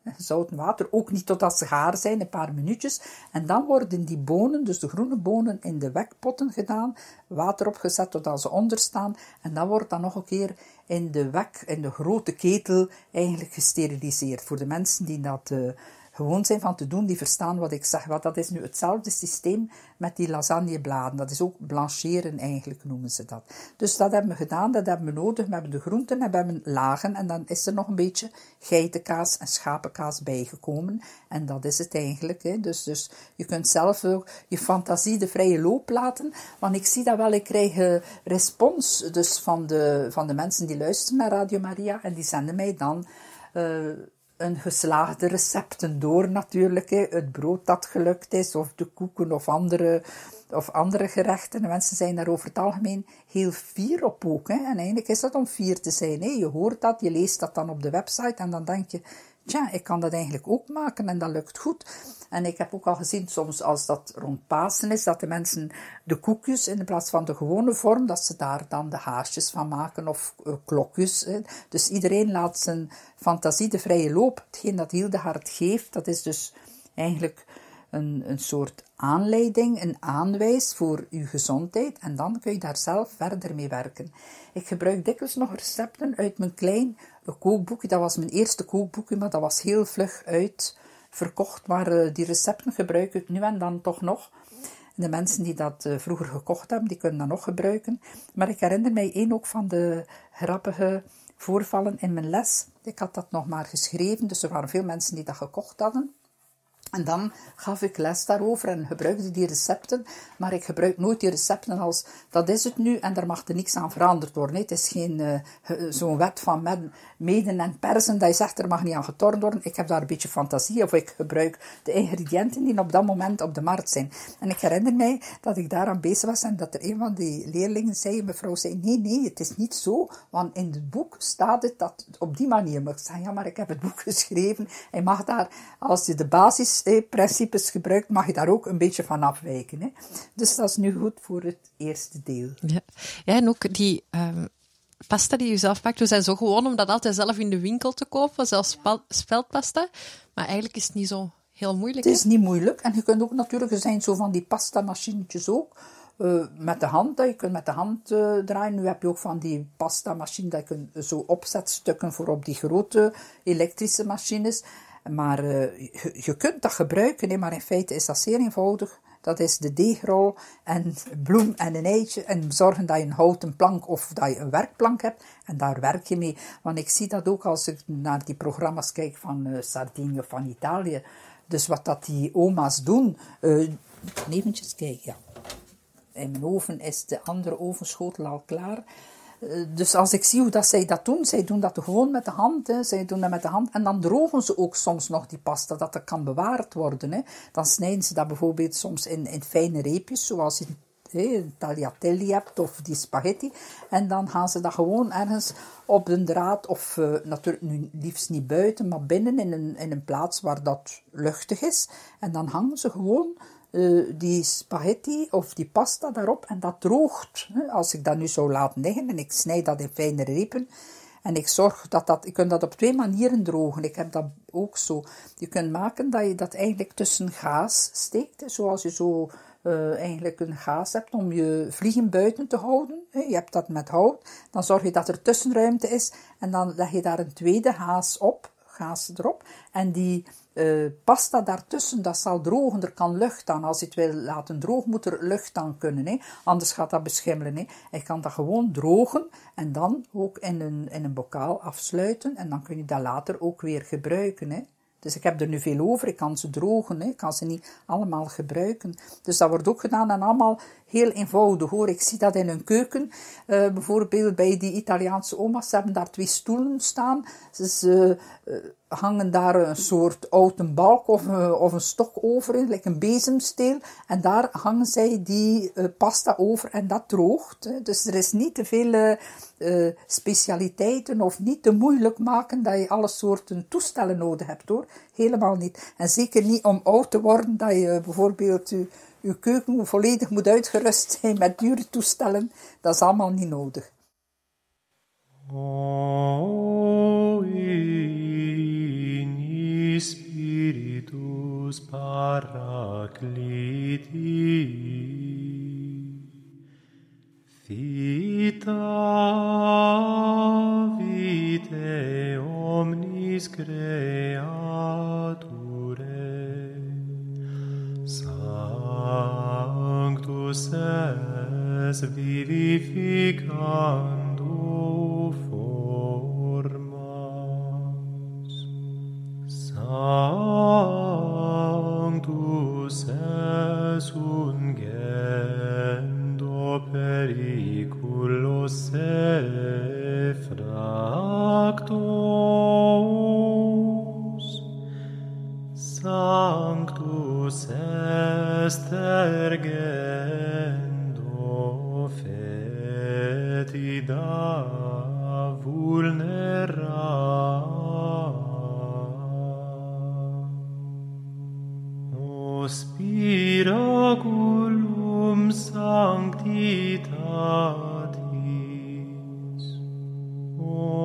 Zout water, ook niet totdat ze gaar zijn, een paar minuutjes. En dan worden die bonen, dus de groene bonen, in de wekpotten gedaan, water opgezet totdat ze onderstaan. En dan wordt dat nog een keer in de wek, in de grote ketel, eigenlijk gesteriliseerd. Voor de mensen die dat uh, gewoon zijn van te doen, die verstaan wat ik zeg. Want dat is nu hetzelfde systeem met die lasagnebladen. Dat is ook blancheren eigenlijk, noemen ze dat. Dus dat hebben we gedaan, dat hebben we nodig. We hebben de groenten en we hebben lagen. En dan is er nog een beetje geitenkaas en schapenkaas bijgekomen. En dat is het eigenlijk. Hè. Dus, dus je kunt zelf ook je fantasie de vrije loop laten. Want ik zie dat wel, ik krijg uh, respons dus van, de, van de mensen die luisteren naar Radio Maria. En die zenden mij dan Uh, een geslaagde recepten door natuurlijk. Hè. Het brood dat gelukt is, of de koeken, of andere, of andere gerechten. De mensen zijn daar over het algemeen heel fier op ook. Hè. En eigenlijk is dat om fier te zijn. Hè. Je hoort dat, je leest dat dan op de website en dan denk je, tja, ik kan dat eigenlijk ook maken en dat lukt goed. En ik heb ook al gezien, soms als dat rond Pasen is, dat de mensen de koekjes in plaats van de gewone vorm, dat ze daar dan de haasjes van maken of uh, klokjes. Hè. Dus iedereen laat zijn fantasie de vrije loop. Hetgeen dat Hildegard geeft, dat is dus eigenlijk een, een soort aanleiding, een aanwijs voor uw gezondheid. En dan kun je daar zelf verder mee werken. Ik gebruik dikwijls nog recepten uit mijn klein kookboekje. Dat was mijn eerste kookboekje, maar dat was heel vlug uitverkocht. Maar uh, die recepten gebruik ik nu en dan toch nog. De mensen die dat uh, vroeger gekocht hebben, die kunnen dat nog gebruiken. Maar ik herinner mij één ook van de grappige voorvallen in mijn les. Ik had dat nog maar geschreven, dus er waren veel mensen die dat gekocht hadden. En dan gaf ik les daarover en gebruikte die recepten, maar ik gebruik nooit die recepten als, dat is het nu en daar mag er niks aan veranderd worden. Het is geen uh, zo'n wet van meden en persen, dat je zegt, er mag niet aan getornd worden. Ik heb daar een beetje fantasie, of ik gebruik de ingrediënten die op dat moment op de markt zijn. En ik herinner mij dat ik daaraan bezig was en dat er een van die leerlingen zei, mevrouw zei, nee, nee, het is niet zo, want in het boek staat het dat op die manier. Maar ik zei, ja, maar ik heb het boek geschreven en je mag daar, als je de basis Eh, principes gebruikt, mag je daar ook een beetje van afwijken. Hè? Dus dat is nu goed voor het eerste deel. Ja, ja en ook die um, pasta die je zelf maakt, we zijn zo gewoon om dat altijd zelf in de winkel te kopen, zelfs speldpasta, maar eigenlijk is het niet zo heel moeilijk. Het is hè? niet moeilijk en je kunt ook natuurlijk, er zijn zo van die pasta machinetjes ook, uh, met de hand, je kunt met de hand uh, draaien. Nu heb je ook van die pasta machine, dat je kunt zo opzetstukken voor op die grote elektrische machines. Maar uh, je, je kunt dat gebruiken, hè, maar in feite is dat zeer eenvoudig. Dat is de deegrol en bloem en een eitje. En zorgen dat je een houten plank of dat je een werkplank hebt. En daar werk je mee. Want ik zie dat ook als ik naar die programma's kijk van uh, Sardinië of van Italië. Dus wat dat die oma's doen. Uh, eventjes kijken, ja. In mijn oven is de andere ovenschotel al klaar. Dus als ik zie hoe dat zij dat doen, zij doen dat gewoon met de hand, hè. Zij doen dat met de hand en dan drogen ze ook soms nog die pasta, dat dat kan bewaard worden. Hè. Dan snijden ze dat bijvoorbeeld soms in, in fijne reepjes, zoals je een tagliatelle hebt of die spaghetti. En dan gaan ze dat gewoon ergens op de draad, of uh, natuurlijk nu liefst niet buiten, maar binnen in een, in een plaats waar dat luchtig is. En dan hangen ze gewoon Uh, die spaghetti of die pasta daarop en dat droogt. Hè. Als ik dat nu zou laten liggen en ik snijd dat in fijne repen en ik zorg dat dat, je kunt dat op twee manieren drogen. Ik heb dat ook zo. Je kunt maken dat je dat eigenlijk tussen gaas steekt, hè, zoals je zo uh, eigenlijk een gaas hebt om je vliegen buiten te houden. Hè. Je hebt dat met hout, dan zorg je dat er tussenruimte is en dan leg je daar een tweede gaas op, gaas erop en die Uh, pasta daartussen, dat zal drogen, er kan lucht aan. Als je het wil laten drogen, moet er lucht aan kunnen. Hè? Anders gaat dat beschimmelen. Hè? Je kan dat gewoon drogen en dan ook in een, in een bokaal afsluiten. En dan kun je dat later ook weer gebruiken. Hè? Dus ik heb er nu veel over, ik kan ze drogen, hè? Ik kan ze niet allemaal gebruiken. Dus dat wordt ook gedaan en allemaal heel eenvoudig hoor. Ik zie dat in hun keuken, uh, bijvoorbeeld bij die Italiaanse oma's, ze hebben daar twee stoelen staan. Ze uh, uh, hangen daar een soort houten balk of, uh, of een stok over, in, like een bezemsteel. En daar hangen zij die uh, pasta over en dat droogt. Hè. Dus er is niet te veel uh, uh, specialiteiten of niet te moeilijk maken dat je alle soorten toestellen nodig hebt hoor. Helemaal niet. En zeker niet om oud te worden dat je uh, bijvoorbeeld uh, je keuken volledig moet uitgerust zijn met dure toestellen. Dat is allemaal niet nodig. O in Paracliti, Vita vitae omnis creature, Sanctus es vivificando formas, Sanctus es ungendo periculos effractos, Sanctus est ergendo fetida vulnera, Spiraculum sanctitatis, o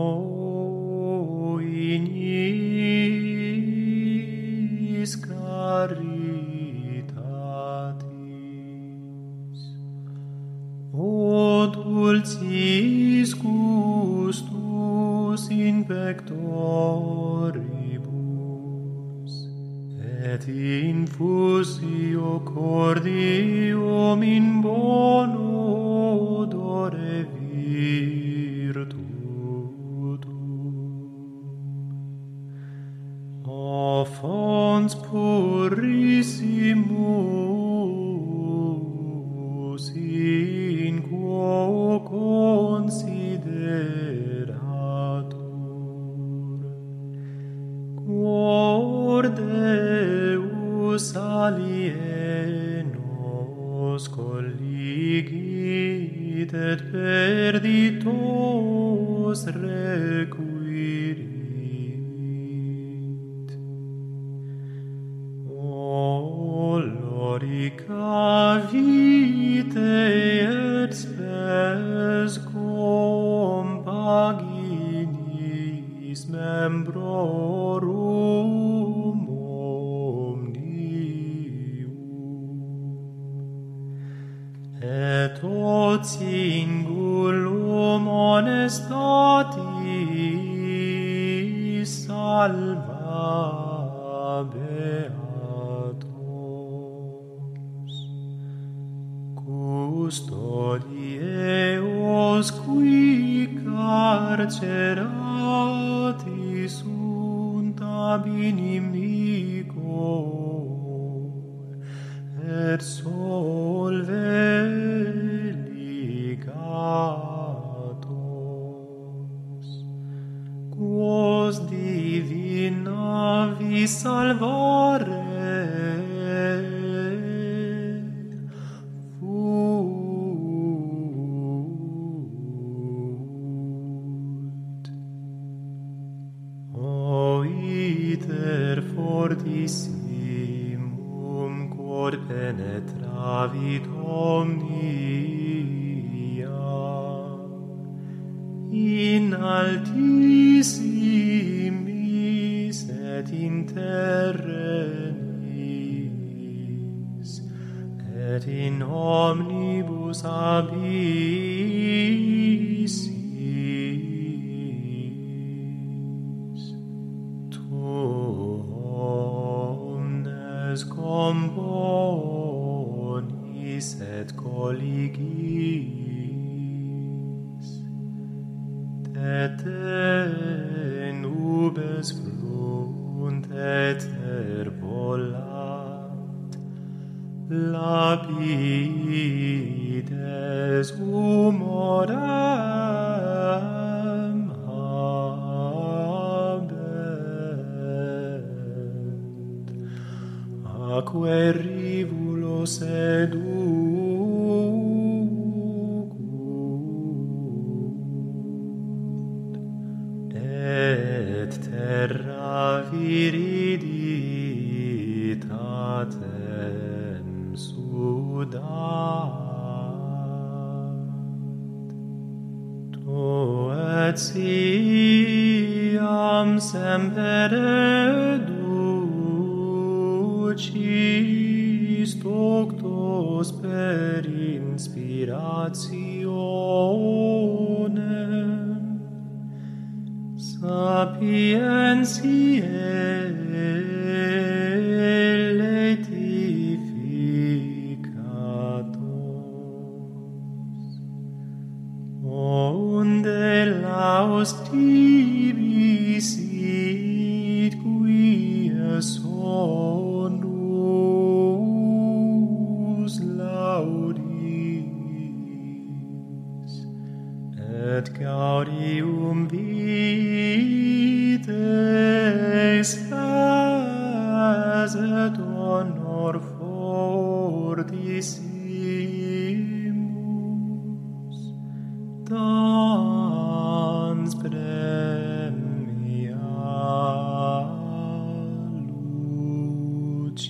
ignis caritatis, o dulcis gustus in pectoribus, et infusio cordium in bono odore virtutum. O fons purissimus, in quo consideratur, quor Deus alienos colligit et perditos requirit. O lorica vitae et spes compaginis membrorum et tot singulum honestatis salva beatos, custodieos qui carcerati sunt ab inimico, et solve ligatos, quos divina vis salvare vult. O iter fortissimum quod penetravit omnia, in altissimis et in terrenis, et in omnibus abyssis, tu omnes componis et colligis, te nubes flunt et volat, lapides humorem habent, aquae rivulos educunt, et terra viriditatem sudat. Tu et siam semper educere lucis doctos per inspirationem sapientiae laetificatos, onde laus tibi sit quia sonus laudis, et gaudium vites et honor fortissimus dans premia lucis.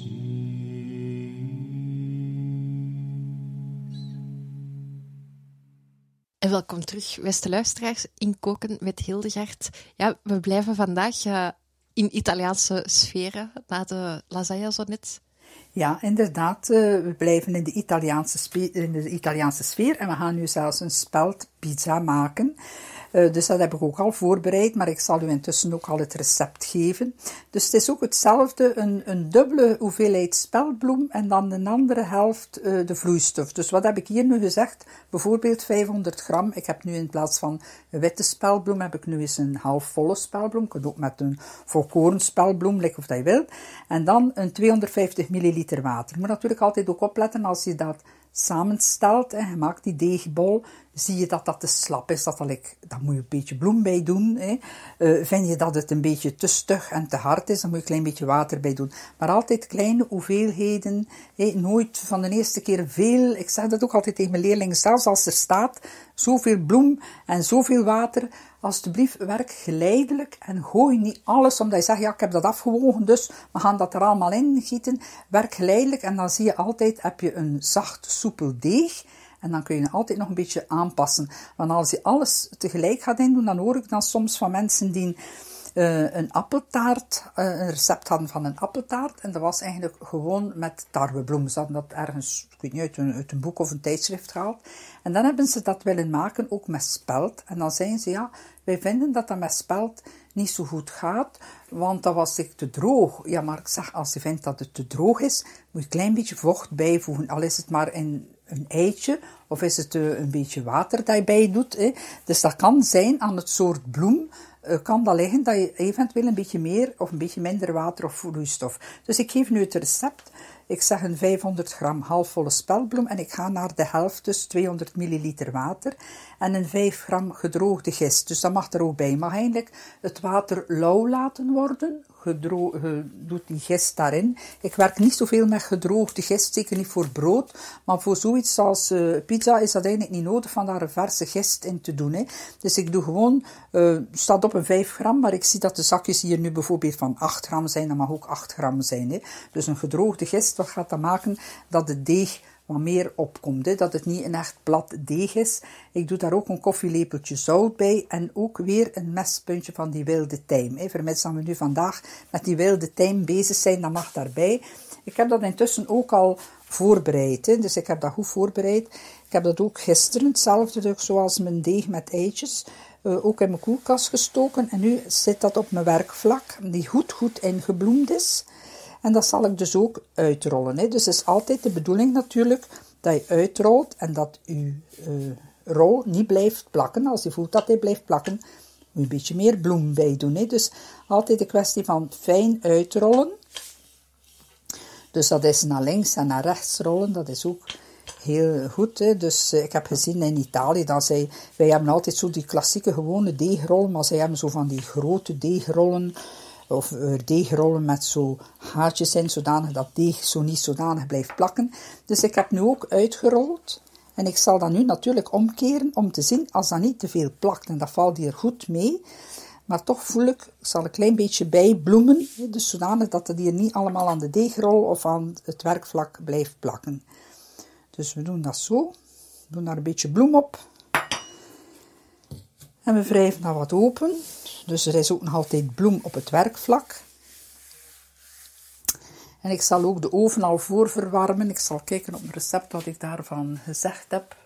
En welkom terug, beste luisteraars, in Koken met Hildegard. Ja, we blijven vandaag uh, in Italiaanse sferen, na de lasagne zo net. Ja, inderdaad. Uh, we blijven in de, Italiaanse spe- in de Italiaanse sfeer en we gaan nu zelfs een speldpizza maken. Uh, dus dat heb ik ook al voorbereid, maar ik zal u intussen ook al het recept geven. Dus het is ook hetzelfde, een, een dubbele hoeveelheid speldbloem en dan een andere helft uh, de vloeistof. Dus wat heb ik hier nu gezegd? Bijvoorbeeld vijfhonderd gram. Ik heb nu in plaats van een witte speldbloem, heb ik nu eens een halfvolle speldbloem. Je kunt ook met een volkoren speldbloem, like of dat je wilt. En dan een tweehonderdvijftig milliliter water. Je moet natuurlijk altijd ook opletten als je dat samenstelt en je maakt die deegbol, zie je dat dat te slap is, dat, dat, ik, dat moet je een beetje bloem bij doen. Hè. Uh, vind je dat het een beetje te stug en te hard is, dan moet je een klein beetje water bij doen. Maar altijd kleine hoeveelheden, hè. Nooit van de eerste keer veel. Ik zeg dat ook altijd tegen mijn leerlingen, zelfs als er staat zoveel bloem en zoveel water, alsjeblieft werk geleidelijk en gooi niet alles, omdat je zegt, ja, ik heb dat afgewogen, dus we gaan dat er allemaal in gieten. Werk geleidelijk en dan zie je altijd, heb je een zacht, soepel deeg. En dan kun je altijd nog een beetje aanpassen. Want als je alles tegelijk gaat indoen, dan hoor ik dan soms van mensen die uh, een appeltaart, uh, een recept hadden van een appeltaart. En dat was eigenlijk gewoon met tarwebloem. Ze hadden dat ergens, ik weet niet, uit een, uit een boek of een tijdschrift gehaald. En dan hebben ze dat willen maken, ook met spelt. En dan zeiden ze, ja, wij vinden dat dat met spelt niet zo goed gaat, want dat was ik te droog. Ja, maar ik zeg, als je vindt dat het te droog is, moet je een klein beetje vocht bijvoegen. Al is het maar in een eitje, of is het uh, een beetje water dat je bij doet. Hè. Dus dat kan zijn aan het soort bloem, uh, kan dat liggen dat je eventueel een beetje meer of een beetje minder water of vloeistof. Dus ik geef nu het recept. Ik zeg een vijfhonderd gram halfvolle speldbloem en ik ga naar de helft, dus tweehonderd milliliter water en een vijf gram gedroogde gist. Dus dat mag er ook bij. Je mag eigenlijk het water lauw laten worden. Gedro- je doet die gist daarin. Ik werk niet zoveel met gedroogde gist, zeker niet voor brood, maar voor zoiets als uh, pizza is dat eigenlijk niet nodig van daar een verse gist in te doen. Hè. Dus ik doe gewoon, uh, staat op een vijf gram, maar ik zie dat de zakjes hier nu bijvoorbeeld van acht gram zijn, dat mag ook acht gram zijn. Hè. Dus een gedroogde gist, wat gaat dat maken? Dat de deeg wat meer opkomt, hè? Dat het niet een echt plat deeg is. Ik doe daar ook een koffielepeltje zout bij en ook weer een mespuntje van die wilde tijm. Hè? Vermits dat we nu vandaag met die wilde tijm bezig zijn, dat mag daarbij. Ik heb dat intussen ook al voorbereid, hè? Dus ik heb dat goed voorbereid. Ik heb dat ook gisteren, hetzelfde zoals mijn deeg met eitjes, uh, ook in mijn koelkast gestoken. En nu zit dat op mijn werkvlak, die goed, goed ingebloemd is. En dat zal ik dus ook uitrollen. Hè. Dus het is altijd de bedoeling natuurlijk dat je uitrolt en dat je uh, rol niet blijft plakken. Als je voelt dat hij blijft plakken, moet je een beetje meer bloem bij doen. Hè. Dus altijd de kwestie van fijn uitrollen. Dus dat is naar links en naar rechts rollen. Dat is ook heel goed. Hè. Dus uh, ik heb gezien in Italië dat zij, wij hebben altijd zo die klassieke gewone deegrollen, maar zij hebben zo van die grote deegrollen. Of deegrollen met zo haartjes in, zodanig dat deeg zo niet zodanig blijft plakken. Dus ik heb nu ook uitgerold. En ik zal dat nu natuurlijk omkeren om te zien als dat niet te veel plakt. En dat valt hier goed mee. Maar toch voel ik, ik zal een klein beetje bijbloemen. Dus zodanig dat het hier niet allemaal aan de deegrol of aan het werkvlak blijft plakken. Dus we doen dat zo. We doen daar een beetje bloem op. En we wrijven dat wat open. Dus er is ook nog altijd bloem op het werkvlak. En ik zal ook de oven al voorverwarmen. Ik zal kijken op een recept wat ik daarvan gezegd heb.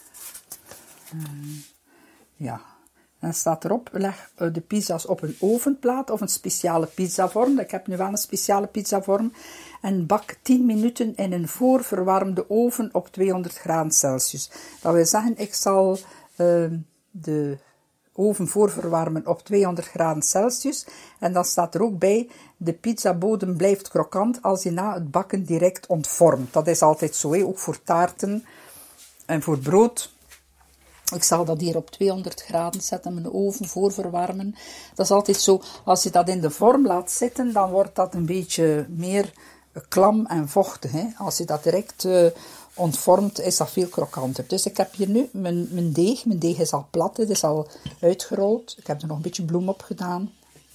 Uh, ja. Dan staat erop, leg de pizza's op een ovenplaat of een speciale pizzavorm. Ik heb nu wel een speciale pizzavorm. En bak tien minuten in een voorverwarmde oven op tweehonderd graden Celsius. Dat wil zeggen, ik zal uh, de oven voorverwarmen op tweehonderd graden Celsius. En dan staat er ook bij, de pizzabodem blijft krokant als je na het bakken direct ontvormt. Dat is altijd zo, he, ook voor taarten en voor brood. Ik zal dat hier op tweehonderd graden zetten, mijn oven voorverwarmen. Dat is altijd zo, als je dat in de vorm laat zitten, dan wordt dat een beetje meer klam en vochtig. Hè. Als je dat direct uh, ontvormt, is dat veel krokanter. Dus ik heb hier nu mijn, mijn deeg. Mijn deeg is al plat, het is al uitgerold. Ik heb er nog een beetje bloem op gedaan.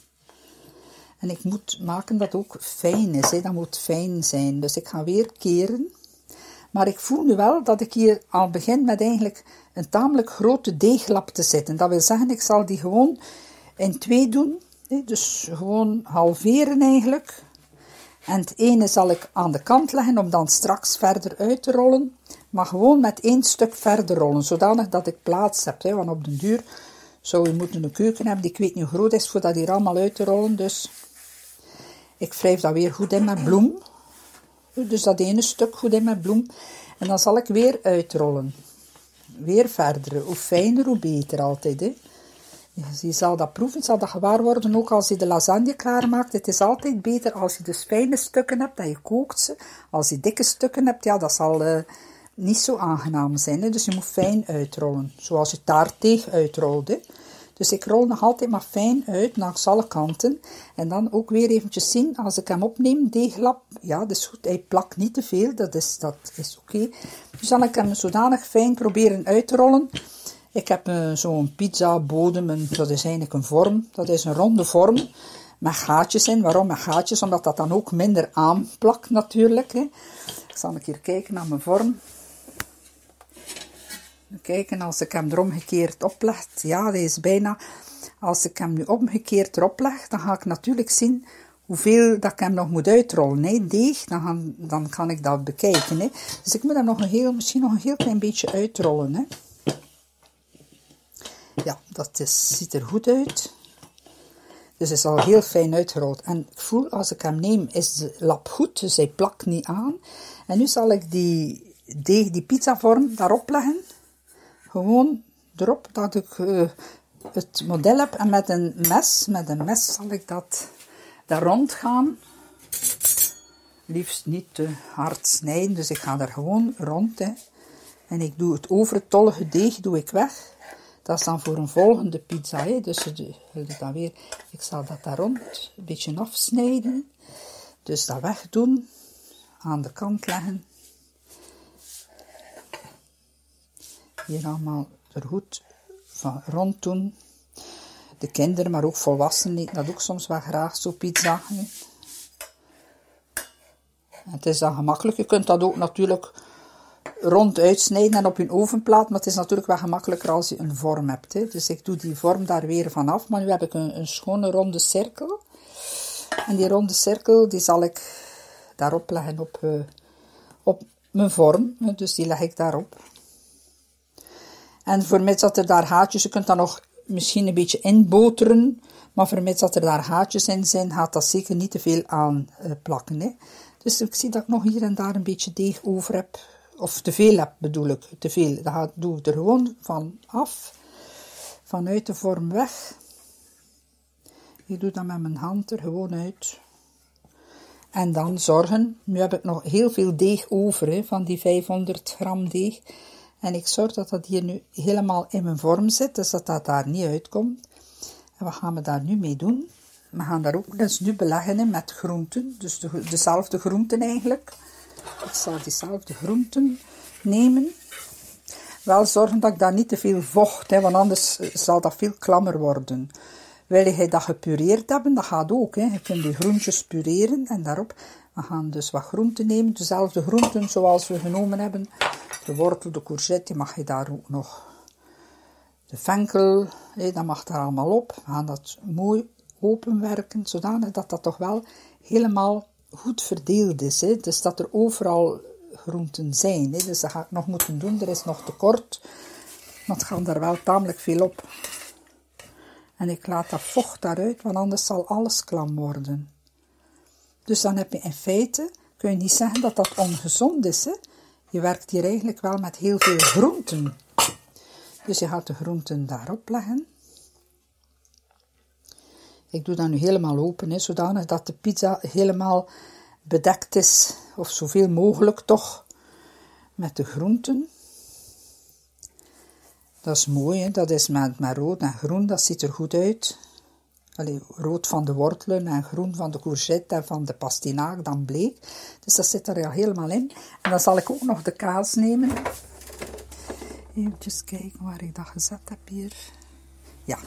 En ik moet maken dat het ook fijn is. Hè. Dat moet fijn zijn. Dus ik ga weer keren. Maar ik voel nu wel dat ik hier al begin met eigenlijk een tamelijk grote deeglap te zetten. Dat wil zeggen, ik zal die gewoon in twee doen. Dus gewoon halveren eigenlijk. En het ene zal ik aan de kant leggen om dan straks verder uit te rollen. Maar gewoon met één stuk verder rollen. Zodanig dat ik plaats heb. Want op den duur zou je moeten een keuken hebben die ik weet niet hoe groot is voor dat hier allemaal uit te rollen. Dus ik wrijf dat weer goed in met bloem. Dus dat ene stuk goed in met bloem. En dan zal ik weer uitrollen. Weer verder. Hoe fijner, hoe beter altijd. Hè. Je zal dat proeven, zal dat gewaar worden. Ook als je de lasagne klaarmaakt. Het is altijd beter als je dus fijne stukken hebt, dat je kookt ze. Als je dikke stukken hebt, ja, dat zal uh, niet zo aangenaam zijn. Hè. Dus je moet fijn uitrollen. Zoals je taartdeeg uitrolt. Hè. Dus ik rol nog altijd maar fijn uit, langs alle kanten. En dan ook weer eventjes zien, als ik hem opneem, deeglap, ja, dat is goed. Hij plakt niet te veel, dat is, dat is oké. Okay. Dus dan kan ik hem zodanig fijn proberen uit te rollen. Ik heb uh, zo'n pizza bodem, en dat is eigenlijk een vorm. Dat is een ronde vorm, met gaatjes in. Waarom met gaatjes? Omdat dat dan ook minder aanplakt natuurlijk. Hè. Ik zal een keer kijken naar mijn vorm. Kijken, als ik hem er omgekeerd opleg, ja, die is bijna, als ik hem nu omgekeerd erop leg, dan ga ik natuurlijk zien hoeveel dat ik hem nog moet uitrollen. Hè. Deeg, dan, gaan, dan kan ik dat bekijken. Hè. Dus ik moet hem nog een heel, misschien nog een heel klein beetje uitrollen. Hè. Ja, dat is, ziet er goed uit. Dus het is al heel fijn uitgerold. En ik voel, als ik hem neem, is de lap goed, dus hij plakt niet aan. En nu zal ik die deeg, die pizzavorm daarop leggen. Gewoon erop dat ik uh, het model heb en met een mes, met een mes zal ik dat daar rond gaan. Liefst niet te hard snijden, dus ik ga daar gewoon rond. Hè. En ik doe het overtollige deeg doe ik weg. Dat is dan voor een volgende pizza. Hè. Dus de, dan weer, ik zal dat daar rond een beetje afsnijden. Dus dat wegdoen, aan de kant leggen. Hier allemaal er goed van rond doen. De kinderen, maar ook volwassenen eten dat ook soms wel graag, zo pizza. Hè. Het is dan gemakkelijk. Je kunt dat ook natuurlijk rond uitsnijden en op je ovenplaat, maar het is natuurlijk wel gemakkelijker als je een vorm hebt. Hè. Dus ik doe die vorm daar weer vanaf, maar nu heb ik een, een schone ronde cirkel. En die ronde cirkel, die zal ik daarop leggen op, uh, op mijn vorm. Dus die leg ik daarop. En vermits dat er daar haatjes, je kunt dat nog misschien een beetje inboteren, maar vermits dat er daar haatjes in zijn, gaat dat zeker niet te veel aan uh, plakken. Hè. Dus ik zie dat ik nog hier en daar een beetje deeg over heb, of te veel heb bedoel ik, te veel. Dat doe ik er gewoon van af, vanuit de vorm weg. Ik doe dat met mijn hand er gewoon uit. En dan zorgen, nu heb ik nog heel veel deeg over, hè, van die vijfhonderd gram deeg. En ik zorg dat dat hier nu helemaal in mijn vorm zit, dus dat dat daar niet uitkomt. En wat gaan we daar nu mee doen? We gaan daar ook dus nu beleggen met groenten, dus de, dezelfde groenten eigenlijk. Ik zal diezelfde groenten nemen. Wel zorgen dat ik daar niet te veel vocht, hè, want anders zal dat veel klammer worden. Wil je dat gepureerd hebben, dat gaat ook. Hè. Je kunt die groentjes pureren en daarop. We gaan dus wat groenten nemen, dezelfde groenten zoals we genomen hebben. De wortel, de courgette, die mag je daar ook nog. De venkel, hè, dat mag daar allemaal op. We gaan dat mooi openwerken, zodanig dat dat toch wel helemaal goed verdeeld is. Hè. Dus dat er overal groenten zijn. Hè. Dus dat ga ik nog moeten doen. Er is nog tekort. Maar het gaat daar wel tamelijk veel op. En ik laat dat vocht daaruit, want anders zal alles klam worden. Dus dan heb je in feite, kun je niet zeggen dat dat ongezond is. Hè. Je werkt hier eigenlijk wel met heel veel groenten. Dus je gaat de groenten daarop leggen. Ik doe dat nu helemaal open, hè, zodanig dat de pizza helemaal bedekt is, of zoveel mogelijk toch, met de groenten. Dat is mooi, hè? Dat is met, met rood en groen, dat ziet er goed uit. Allee, rood van de wortelen en groen van de courgette en van de pastinaak, dan bleek. Dus dat zit er al helemaal in. En dan zal ik ook nog de kaas nemen. Even kijken waar ik dat gezet heb hier. Ja.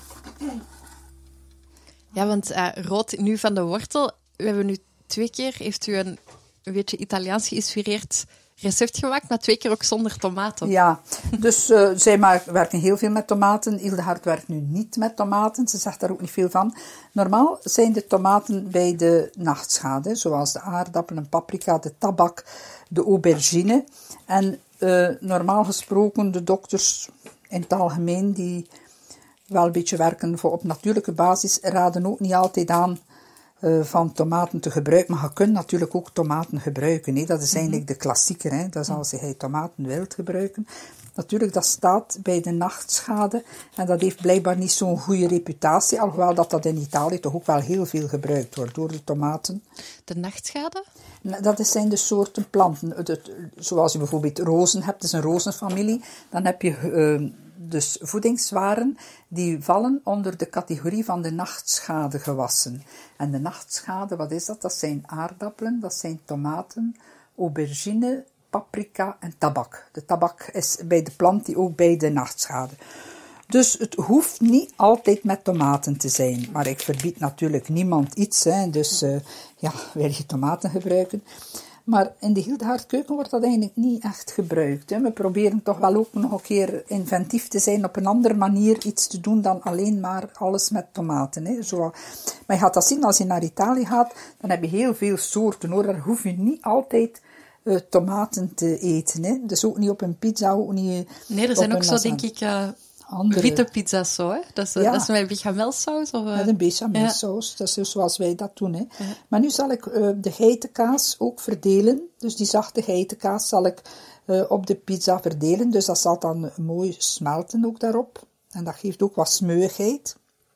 Ja, want uh, rood nu van de wortel. We hebben nu twee keer, heeft u een, een beetje Italiaans geïnspireerd recept gemaakt, maar twee keer ook zonder tomaten. Ja, dus uh, zij maar, werken heel veel met tomaten. Hildegard werkt nu niet met tomaten. Ze zegt daar ook niet veel van. Normaal zijn de tomaten bij de nachtschade, zoals de aardappelen, paprika, de tabak, de aubergine. En uh, normaal gesproken, de dokters in het algemeen, die wel een beetje werken voor op natuurlijke basis, raden ook niet altijd aan uh, van tomaten te gebruiken. Maar je kunt natuurlijk ook tomaten gebruiken. Hè. Dat is eigenlijk de klassieker. Hè. Dat is als je tomaten wilt gebruiken. Natuurlijk, dat staat bij de nachtschade. En dat heeft blijkbaar niet zo'n goede reputatie. Alhoewel dat dat in Italië toch ook wel heel veel gebruikt wordt door de tomaten. De nachtschade? Dat zijn de soorten planten. Zoals je bijvoorbeeld rozen hebt, dat is een rozenfamilie. Dan heb je uh, dus voedingswaren die vallen onder de categorie van de nachtschadegewassen. En de nachtschade, wat is dat? Dat zijn aardappelen, dat zijn tomaten, aubergine, paprika en tabak. De tabak is bij de plant die ook bij de nachtschade. Dus het hoeft niet altijd met tomaten te zijn. Maar ik verbied natuurlijk niemand iets. Hè. Dus uh, ja, wil je tomaten gebruiken. Maar in de Hildegard keuken wordt dat eigenlijk niet echt gebruikt. Hè. We proberen toch wel ook nog een keer inventief te zijn, op een andere manier iets te doen dan alleen maar alles met tomaten. Hè. Zo, maar je gaat dat zien, als je naar Italië gaat, dan heb je heel veel soorten, hoor. Daar hoef je niet altijd uh, tomaten te eten. Hè. Dus ook niet op een pizza, ook niet. Nee, er zijn ook zo, denk ik, uh, andere witte pizza's zo, hè. Dat is, ja. dat is met bechamelsaus? Of, uh... Met een bechamelsaus, ja. Dat is dus zoals wij dat doen, hè. Ja. Maar nu zal ik uh, de geitenkaas ook verdelen. Dus die zachte geitenkaas zal ik uh, op de pizza verdelen. Dus dat zal dan mooi smelten ook daarop. En dat geeft ook wat smeuigheid.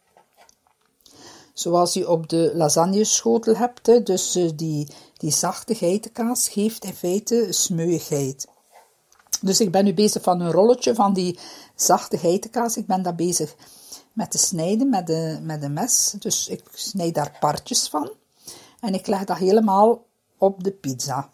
Zoals je op de lasagneschotel hebt, hè. Dus uh, die, die zachte geitenkaas geeft in feite smeuigheid. Dus ik ben nu bezig van een rolletje van die zachte geitenkaas. Ik ben daar bezig met te snijden met de, met een mes. Dus ik snijd daar partjes van. En ik leg dat helemaal op de pizza.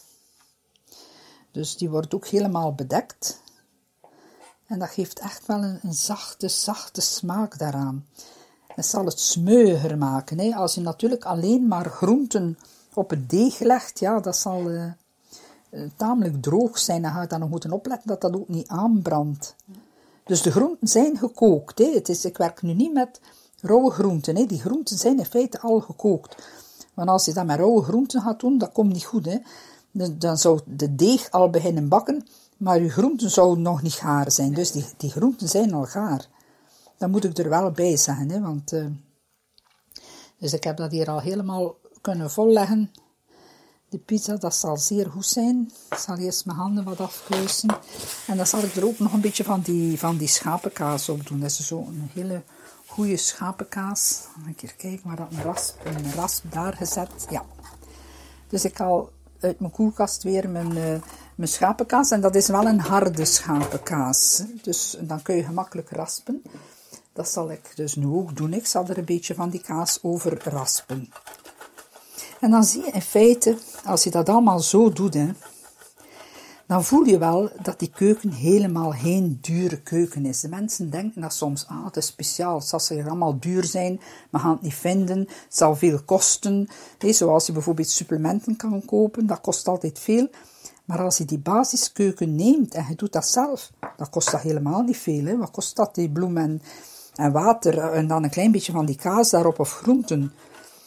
Dus die wordt ook helemaal bedekt. En dat geeft echt wel een, een zachte, zachte smaak daaraan. Dat zal het smeuiger maken. Hè. Als je natuurlijk alleen maar groenten op het deeg legt, ja, dat zal uh, uh, tamelijk droog zijn. Dan ga je dan nog moeten opletten dat dat ook niet aanbrandt. Dus de groenten zijn gekookt. Hè. Het is, ik werk nu niet met rauwe groenten. Hè. Die groenten zijn in feite al gekookt. Want als je dat met rauwe groenten gaat doen, dat komt niet goed. Hè. Dan zou de deeg al beginnen bakken, maar je groenten zouden nog niet gaar zijn. Dus die, die groenten zijn al gaar. Dat moet ik er wel bij zeggen. Hè, want, uh, dus ik heb dat hier al helemaal kunnen volleggen. De pizza, dat zal zeer goed zijn. Ik zal eerst mijn handen wat afkluisen. En dan zal ik er ook nog een beetje van die, van die schapenkaas op doen. Dat is zo een hele goede schapenkaas. Een keer kijken waar dat een rasp, een rasp daar gezet. Ja. Dus ik haal uit mijn koelkast weer mijn, uh, mijn schapenkaas. En dat is wel een harde schapenkaas. Dus dan kun je gemakkelijk raspen. Dat zal ik dus nu ook doen. Ik zal er een beetje van die kaas over raspen. En dan zie je in feite, als je dat allemaal zo doet, hè, dan voel je wel dat die keuken helemaal geen dure keuken is. De mensen denken dat soms, ah, het is speciaal, het zal ze allemaal duur zijn, we gaan het niet vinden, het zal veel kosten. Nee, zoals je bijvoorbeeld supplementen kan kopen, dat kost altijd veel. Maar als je die basiskeuken neemt en je doet dat zelf, dan kost dat helemaal niet veel. Hè. Wat kost dat, die bloem en, en water en dan een klein beetje van die kaas daarop of groenten?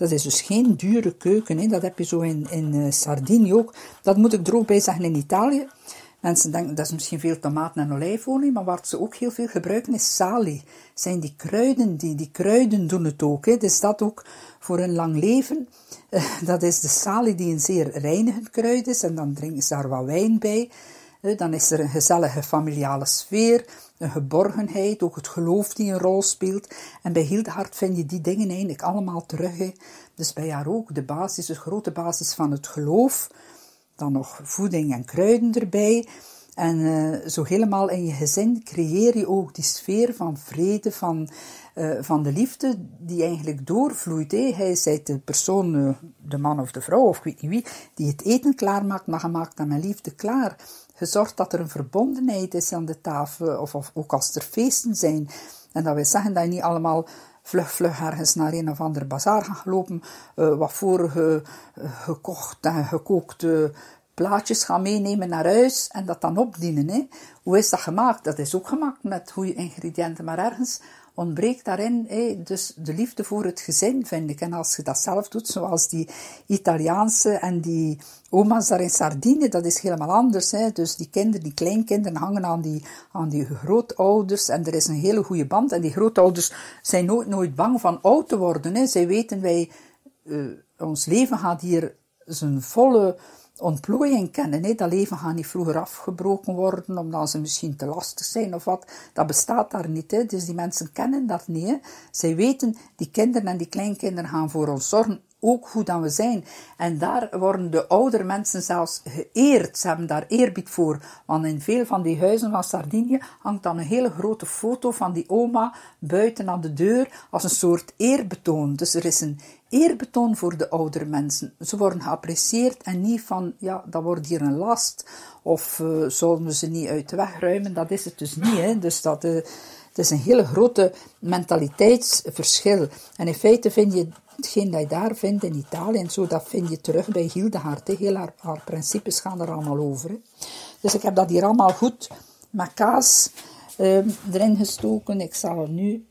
Dat is dus geen dure keuken, hè. Dat heb je zo in, in uh, Sardinië ook. Dat moet ik er ook bij zeggen in Italië. Mensen denken, dat is misschien veel tomaten en olijfolie, maar wat ze ook heel veel gebruiken is sali. Zijn die kruiden, die, die kruiden doen het ook, hè. Dus dat ook voor een lang leven. Uh, dat is de sali die een zeer reinigend kruid is, en dan drinken ze daar wat wijn bij. Uh, dan is er een gezellige familiale sfeer, een geborgenheid, ook het geloof die een rol speelt. En bij Hildegard vind je die dingen eigenlijk allemaal terug, hè. Dus bij haar ook de basis, de grote basis van het geloof. Dan nog voeding en kruiden erbij. En uh, zo helemaal in je gezin creëer je ook die sfeer van vrede, van, uh, van de liefde, die eigenlijk doorvloeit. Hè. Hij is de persoon, uh, de man of de vrouw, of ik weet niet wie, die het eten klaarmaakt, maar je maakt dat met liefde klaar. Je zorgt dat er een verbondenheid is aan de tafel, of, of ook als er feesten zijn. En dat wil zeggen dat je niet allemaal vlug, vlug ergens naar een of ander bazaar gaan lopen, uh, wat vorige uh, gekocht en gekookte plaatjes gaan meenemen naar huis en dat dan opdienen. Hè. Hoe is dat gemaakt? Dat is ook gemaakt met goede ingrediënten, maar ergens ontbreekt daarin hè, dus de liefde voor het gezin, vind ik. En als je dat zelf doet, zoals die Italiaanse en die oma's daar in Sardinië, dat is helemaal anders. Hè. Dus die kinderen, die kleinkinderen hangen aan die, aan die grootouders en er is een hele goede band. En die grootouders zijn nooit, nooit bang van oud te worden. Hè. Zij weten, wij, uh, ons leven gaat hier zijn volle ontplooiing kennen. Hè. Dat leven gaat niet vroeger afgebroken worden, omdat ze misschien te lastig zijn of wat. Dat bestaat daar niet. Hè. Dus die mensen kennen dat niet. Hè. Zij weten, die kinderen en die kleinkinderen gaan voor ons zorgen, ook hoe dan we zijn. En daar worden de oudere mensen zelfs geëerd. Ze hebben daar eerbied voor. Want in veel van die huizen van Sardinië hangt dan een hele grote foto van die oma buiten aan de deur als een soort eerbetoon. Dus er is een eerbetoon voor de oudere mensen. Ze worden geapprecieerd en niet van, ja, dat wordt hier een last. Of uh, zullen we ze niet uit de weg ruimen. Dat is het dus niet. Hè. Dus dat... Uh, Het is een hele grote mentaliteitsverschil. En in feite vind je hetgeen dat je daar vindt in Italië en zo, dat vind je terug bij Hildegard. Hè. Heel haar, haar principes gaan er allemaal over. Hè. Dus ik heb dat hier allemaal goed met kaas uh, erin gestoken. Ik zal er nu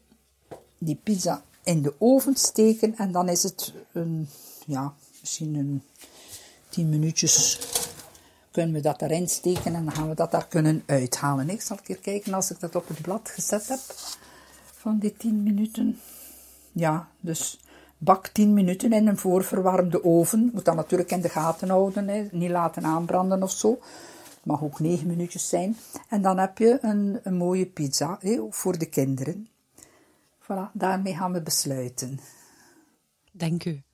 die pizza in de oven steken en dan is het een, ja, misschien een tien minuutjes kunnen we dat erin steken en dan gaan we dat daar kunnen uithalen. Ik zal een keer kijken als ik dat op het blad gezet heb van die tien minuten. Ja, dus bak tien minuten in een voorverwarmde oven. Moet dat natuurlijk in de gaten houden, hè. Niet laten aanbranden of zo. Het mag ook negen minuutjes zijn. En dan heb je een, een mooie pizza, hè, voor de kinderen. Voilà, daarmee gaan we besluiten. Dank u.